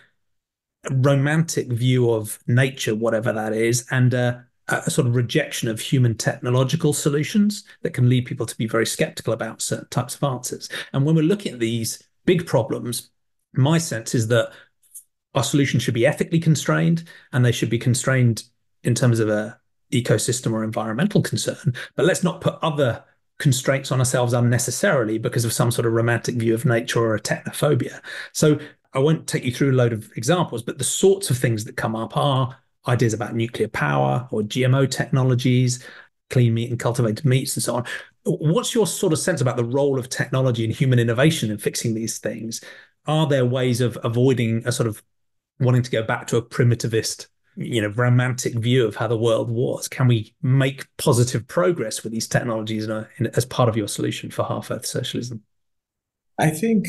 romantic view of nature, whatever that is, and uh, a sort of rejection of human technological solutions that can lead people to be very skeptical about certain types of answers. And when we're looking at these big problems, my sense is that our solutions should be ethically constrained, and they should be constrained in terms of a ecosystem or environmental concern. But let's not put other constraints on ourselves unnecessarily because of some sort of romantic view of nature or a technophobia. So I won't take you through a load of examples, but the sorts of things that come up are ideas about nuclear power or G M O technologies, clean meat and cultivated meats, and so on. What's your sort of sense about the role of technology and human innovation in fixing these things? Are there ways of avoiding a sort of wanting to go back to a primitivist, you know, romantic view of how the world was? Can we make positive progress with these technologies in a, in, as part of your solution for half-earth socialism? I think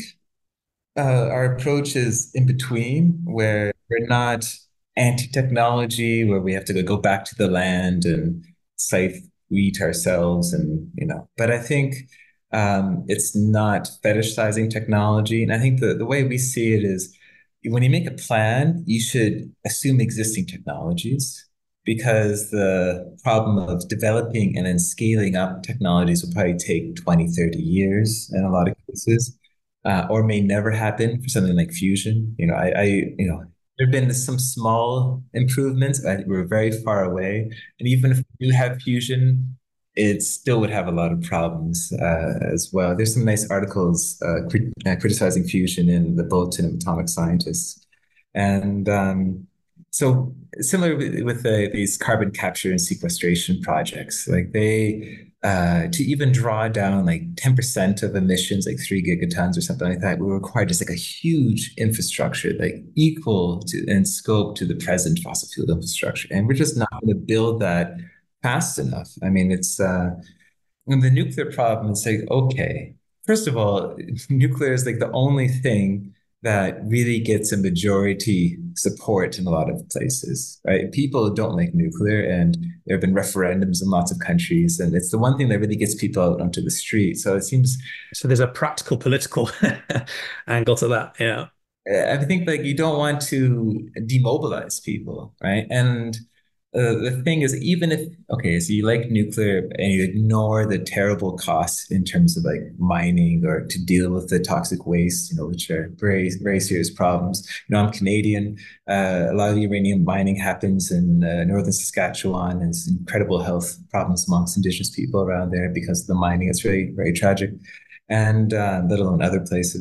uh, our approach is in between, where we're not anti-technology, where we have to go back to the land and scythe wheat ourselves, and you know. But I think um, it's not fetishizing technology, and I think the the way we see it is, when you make a plan, you should assume existing technologies, because the problem of developing and then scaling up technologies will probably take twenty, thirty years in a lot of cases, uh, or may never happen for something like fusion. You know, I, I you know, there have been some small improvements. I, we're very far away. And even if we do have fusion, it still would have a lot of problems uh, as well. There's some nice articles uh, crit- uh, criticizing fusion in the Bulletin of Atomic Scientists. And um, so similar with, with the, these carbon capture and sequestration projects, like they, uh, to even draw down like ten percent of emissions, like three gigatons or something like that, we require just like a huge infrastructure, like equal to in scope to the present fossil fuel infrastructure. And we're just not going to build that fast enough. I mean, it's uh, and the nuclear problem is like, okay, first of all, nuclear is like the only thing that really gets a majority support in a lot of places, right? People don't like nuclear, and there have been referendums in lots of countries, and it's the one thing that really gets people out onto the street. So it seems so there's a practical political angle to that. Yeah. I think like you don't want to demobilize people, right? And uh, the thing is, even if, okay, so you like nuclear and you ignore the terrible costs in terms of like mining or to deal with the toxic waste, you know, which are very, very serious problems. You know, I'm Canadian. Uh, a lot of uranium mining happens in uh, northern Saskatchewan, and there's incredible health problems amongst Indigenous people around there because of the mining. It's really very tragic, and uh, let alone other places.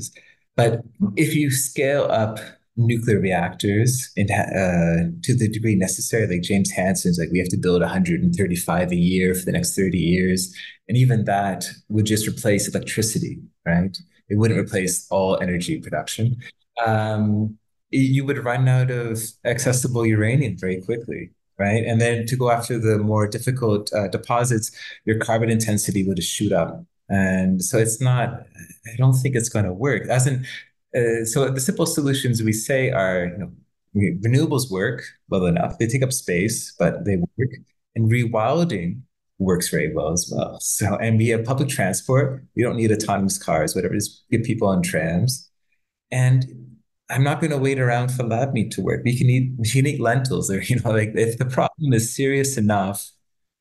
But if you scale up nuclear reactors in, uh, to the degree necessary, like James Hansen's, like we have to build one hundred thirty-five a year for the next thirty years. And even that would just replace electricity, right? It wouldn't replace all energy production. Um, you would run out of accessible uranium very quickly, right? And then to go after the more difficult uh, deposits, your carbon intensity would just shoot up. And so it's not, I don't think it's going to work. As in, uh, so the simple solutions we say are, you know, re- renewables work well enough. They take up space, but they work. And rewilding works very well as well. So, and we have public transport. We don't need autonomous cars, whatever. Just get people on trams. And I'm not going to wait around for lab meat to work. We can eat, we can eat lentils, or you know, like if the problem is serious enough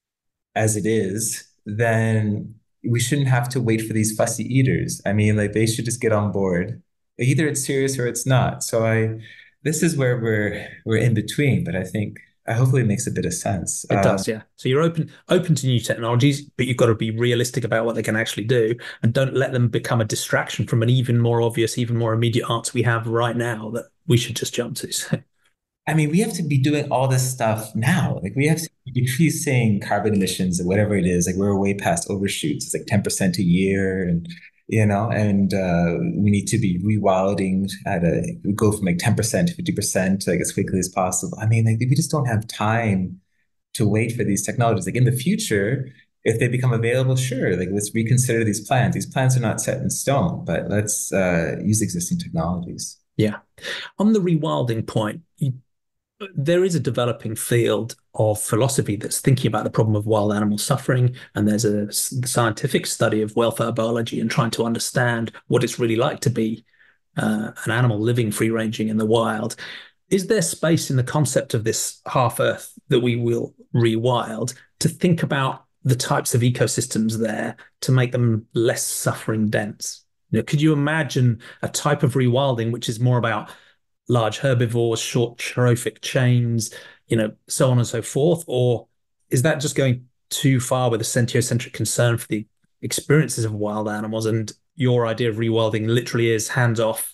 as it is, then we shouldn't have to wait for these fussy eaters. I mean, like they should just get on board. Either it's serious or it's not. So I, this is where we're we're in between. But I think I hopefully it makes a bit of sense. It Uh, does, yeah. So you're open open to new technologies, but you've got to be realistic about what they can actually do, and don't let them become a distraction from an even more obvious, even more immediate answer we have right now that we should just jump to. So, I mean, we have to be doing all this stuff now. Like we have to be decreasing carbon emissions or whatever it is. Like we're way past overshoots. It's like ten percent a year and you know, and uh, we need to be rewilding at a we go from like ten percent to fifty percent like as quickly as possible. I mean, like we just don't have time to wait for these technologies. Like in the future, if they become available, sure, like let's reconsider these plans. These plans are not set in stone, but let's uh, use existing technologies. yeah. On the rewilding point, you, there is a developing field of philosophy that's thinking about the problem of wild animal suffering, and there's a scientific study of welfare biology and trying to understand what it's really like to be uh, an animal living free ranging in the wild. Is there space in the concept of this half Earth that we will rewild to think about the types of ecosystems there to make them less suffering dense? You know, could you imagine a type of rewilding which is more about large herbivores, short trophic chains, you know, so on and so forth? Or is that just going too far with a sentiocentric concern for the experiences of wild animals? And your idea of rewilding literally is hands off,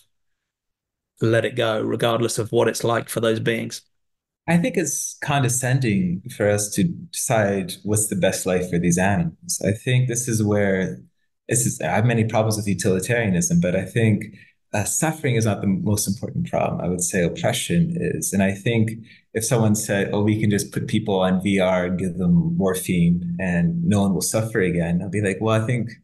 let it go, regardless of what it's like for those beings. I think it's condescending for us to decide what's the best life for these animals. I think this is where this is. I have many problems with utilitarianism, but I think uh, suffering is not the most important problem. I would say oppression is, and I think if someone said, "Oh, we can just put people on V R and give them morphine and no one will suffer again," I'll be like, "Well, I think."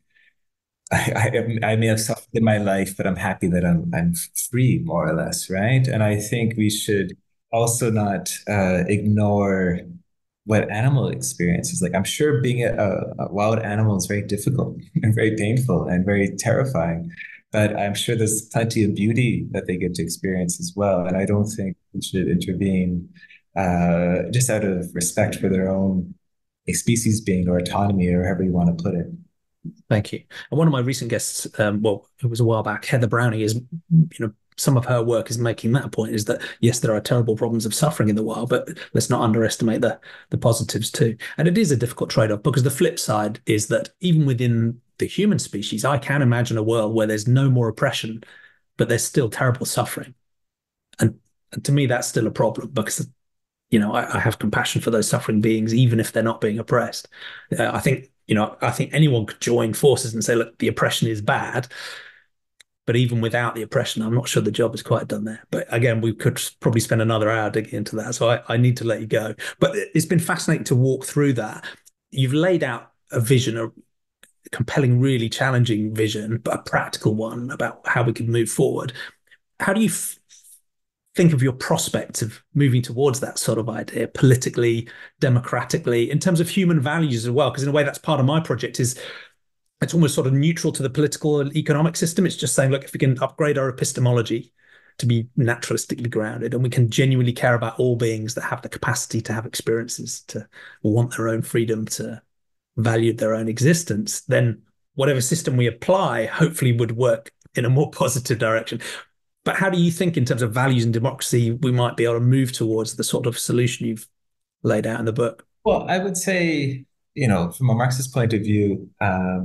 I, I, I may have suffered in my life, but I'm happy that I'm I'm free, more or less, right? And I think we should also not uh, ignore what animal experience is like. I'm sure being a, a wild animal is very difficult and very painful and very terrifying, but I'm sure there's plenty of beauty that they get to experience as well. And I don't think we should intervene uh, just out of respect for their own species being or autonomy or however you want to put it. Thank you. And one of my recent guests, um, well, it was a while back, Heather Brownie, is, you know, some of her work is making that point, is that yes, there are terrible problems of suffering in the wild, but let's not underestimate the the positives too. And it is a difficult trade-off, because the flip side is that even within the human species, I can imagine a world where there's no more oppression, but there's still terrible suffering. And, and to me, that's still a problem, because you know, I, I have compassion for those suffering beings, even if they're not being oppressed. Uh, I think, you know, I think anyone could join forces and say, look, the oppression is bad. But even without the oppression, I'm not sure the job is quite done there. But again, we could probably spend another hour digging into that. So I, I need to let you go. But it's been fascinating to walk through that. You've laid out a vision, a compelling, really challenging vision, but a practical one about how we could move forward. How do you f- think of your prospects of moving towards that sort of idea politically, democratically, in terms of human values as well? Because in a way, that's part of my project. Is it's almost sort of neutral to the political and economic system. It's just saying, look, if we can upgrade our epistemology to be naturalistically grounded, and we can genuinely care about all beings that have the capacity to have experiences, to want their own freedom, to value their own existence, then whatever system we apply hopefully would work in a more positive direction. But how do you think, in terms of values and democracy, we might be able to move towards the sort of solution you've laid out in the book? Well, I would say, you know, from a Marxist point of view, um,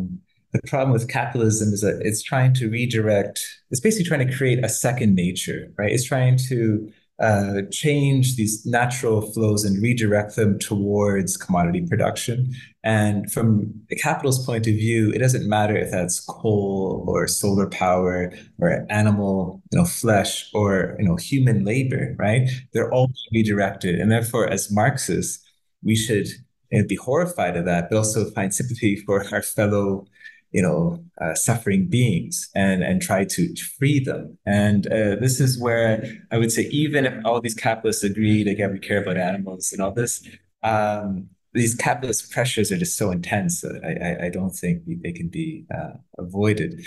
the problem with capitalism is that it's trying to redirect, it's basically trying to create a second nature, right? It's trying to uh, change these natural flows and redirect them towards commodity production. And from the capitalist point of view, it doesn't matter if that's coal or solar power or animal, you know, flesh or, you know, human labor, right? They're all redirected. And therefore, as Marxists, we should and be horrified of that, but also find sympathy for our fellow, you know, uh, suffering beings and and try to, to free them. And uh, this is where I would say, even if all these capitalists agree, like, yeah, we care about animals and all this, um, these capitalist pressures are just so intense that I, I, I don't think they can be uh, avoided.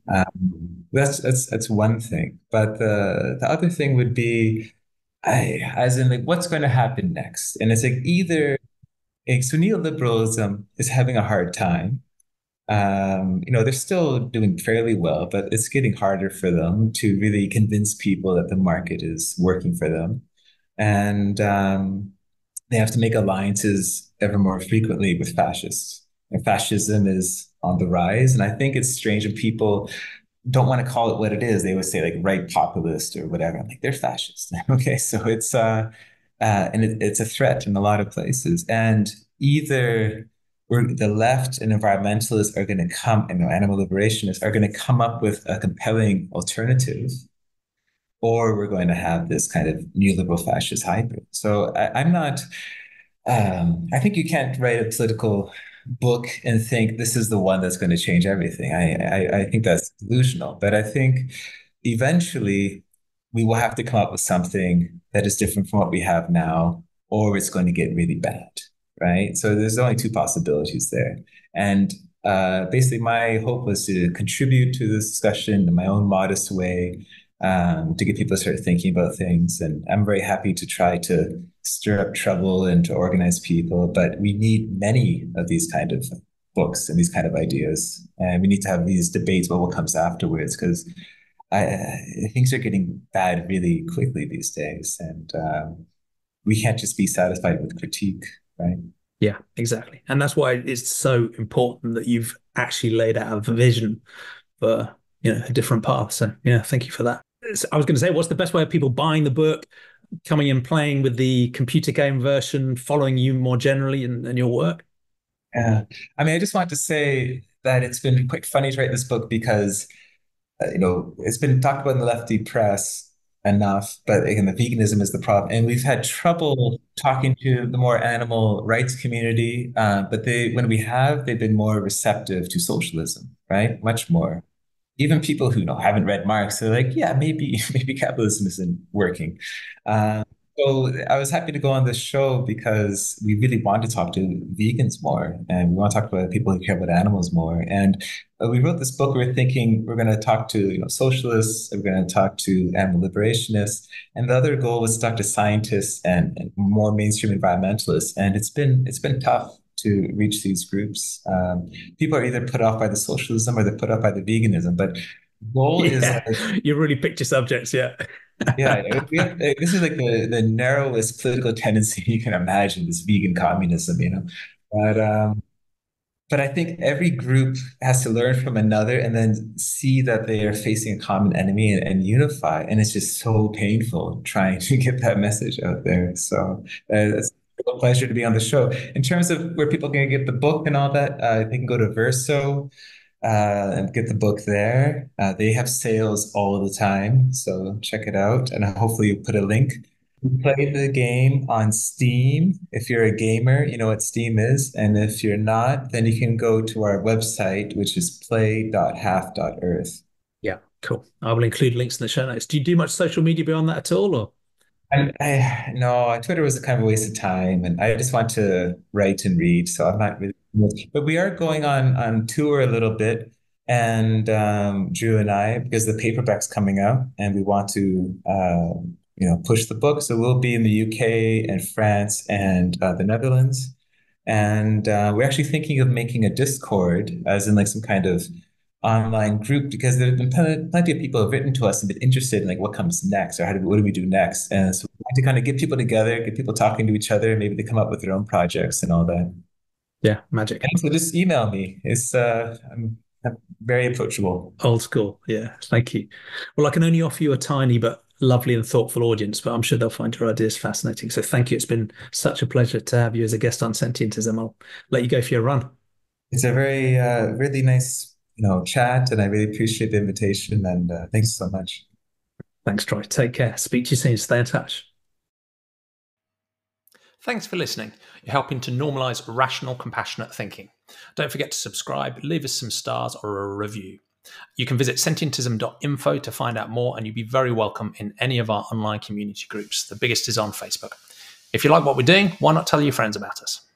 Um, that's that's that's one thing. But the the other thing would be, I, as in, like, what's going to happen next? And it's like either like, so neoliberalism is having a hard time. Um, you know, they're still doing fairly well, but it's getting harder for them to really convince people that the market is working for them. And um, they have to make alliances ever more frequently with fascists. And fascism is on the rise. And I think it's strange when people don't want to call it what it is. They would say like right populist or whatever. I'm like, they're fascist. Okay, so it's uh, uh and it, it's a threat in a lot of places. And either we're, the left and environmentalists are going to come, and you know, animal liberationists are going to come up with a compelling alternative, or we're going to have this kind of neoliberal fascist hybrid. So I, I'm not. Um, I think you can't write a political book and think this is the one that's going to change everything. I, I, I think that's delusional. But I think eventually we will have to come up with something that is different from what we have now, or it's going to get really bad, right? So there's only two possibilities there. And uh, basically, my hope was to contribute to this discussion in my own modest way, um, to get people to start thinking about things. And I'm very happy to try to stir up trouble and to organize people, but we need many of these kind of books and these kind of ideas. And we need to have these debates about what comes afterwards, because I, things are getting bad really quickly these days. And um, we can't just be satisfied with critique, right? Yeah, exactly. And that's why it's so important that you've actually laid out a vision for, you know, a different path. So yeah, thank you for that. I was going to say, what's the best way of people buying the book, coming and playing with the computer game version, following you more generally and, and your work? Yeah. I mean, I just want to say that it's been quite funny to write this book because, uh, you know, it's been talked about in the lefty press enough, but again, the veganism is the problem. And we've had trouble talking to the more animal rights community, uh, but they, when we have, they've been more receptive to socialism, right? Much more. Even people who, you know, haven't read Marx, they're like, yeah, maybe maybe capitalism isn't working. Uh, so I was happy to go on this show because we really want to talk to vegans more, and we want to talk about people who care about animals more. And uh, we wrote this book. We were thinking we're going to talk to, you know, socialists, we're going to talk to animal liberationists, and the other goal was to talk to scientists and, and more mainstream environmentalists. And it's been it's been tough to reach these groups. Um, people are either put off by the socialism or they're put off by the veganism. But the goal is Yeah, like, you really picked your subjects, yeah. yeah, we have, this is like the, the narrowest political tendency you can imagine, this vegan communism, you know. But um, but I think every group has to learn from another and then see that they are facing a common enemy and, and unify. And it's just so painful trying to get that message out there. So uh, it's a pleasure to be on the show. In terms of where people can get the book and all that, uh, they can go to Verso uh, and get the book there. Uh, they have sales all the time, so check it out. And hopefully you put a link. We play the game on Steam. If you're a gamer, you know what Steam is. And if you're not, then you can go to our website, which is play dot half dot earth. Yeah, cool. I will include links in the show notes. Do you do much social media beyond that at all, or? I, I no, Twitter was a kind of a waste of time, and I just want to write and read, so I'm not really. But we are going on on tour a little bit, and um, Drew and I, because the paperback's coming out, and we want to, uh, you know, push the book. So we'll be in the U K and France and uh, the Netherlands, and uh, we're actually thinking of making a Discord, as in like some kind of online group, because there have been plenty, plenty of people who have written to us and been interested in like what comes next, or how do what do we do next. And so we want to kind of get people together, get people talking to each other, maybe they come up with their own projects and all that. Yeah, magic. And so just email me. It's uh, I'm very approachable. Old school. Yeah. Thank you. Well, I can only offer you a tiny but lovely and thoughtful audience, but I'm sure they'll find your ideas fascinating. So thank you. It's been such a pleasure to have you as a guest on Sentientism. I'll let you go for your run. It's a very, uh, really nice, you know, chat, and I really appreciate the invitation. And uh, thanks so much. Thanks, Troy. Take care. Speak to you soon. Stay in touch. Thanks for listening. You're helping to normalize rational, compassionate thinking. Don't forget to subscribe, leave us some stars or a review. You can visit sentientism dot info to find out more, and you'd be very welcome in any of our online community groups. The biggest is on Facebook. If you like what we're doing, why not tell your friends about us?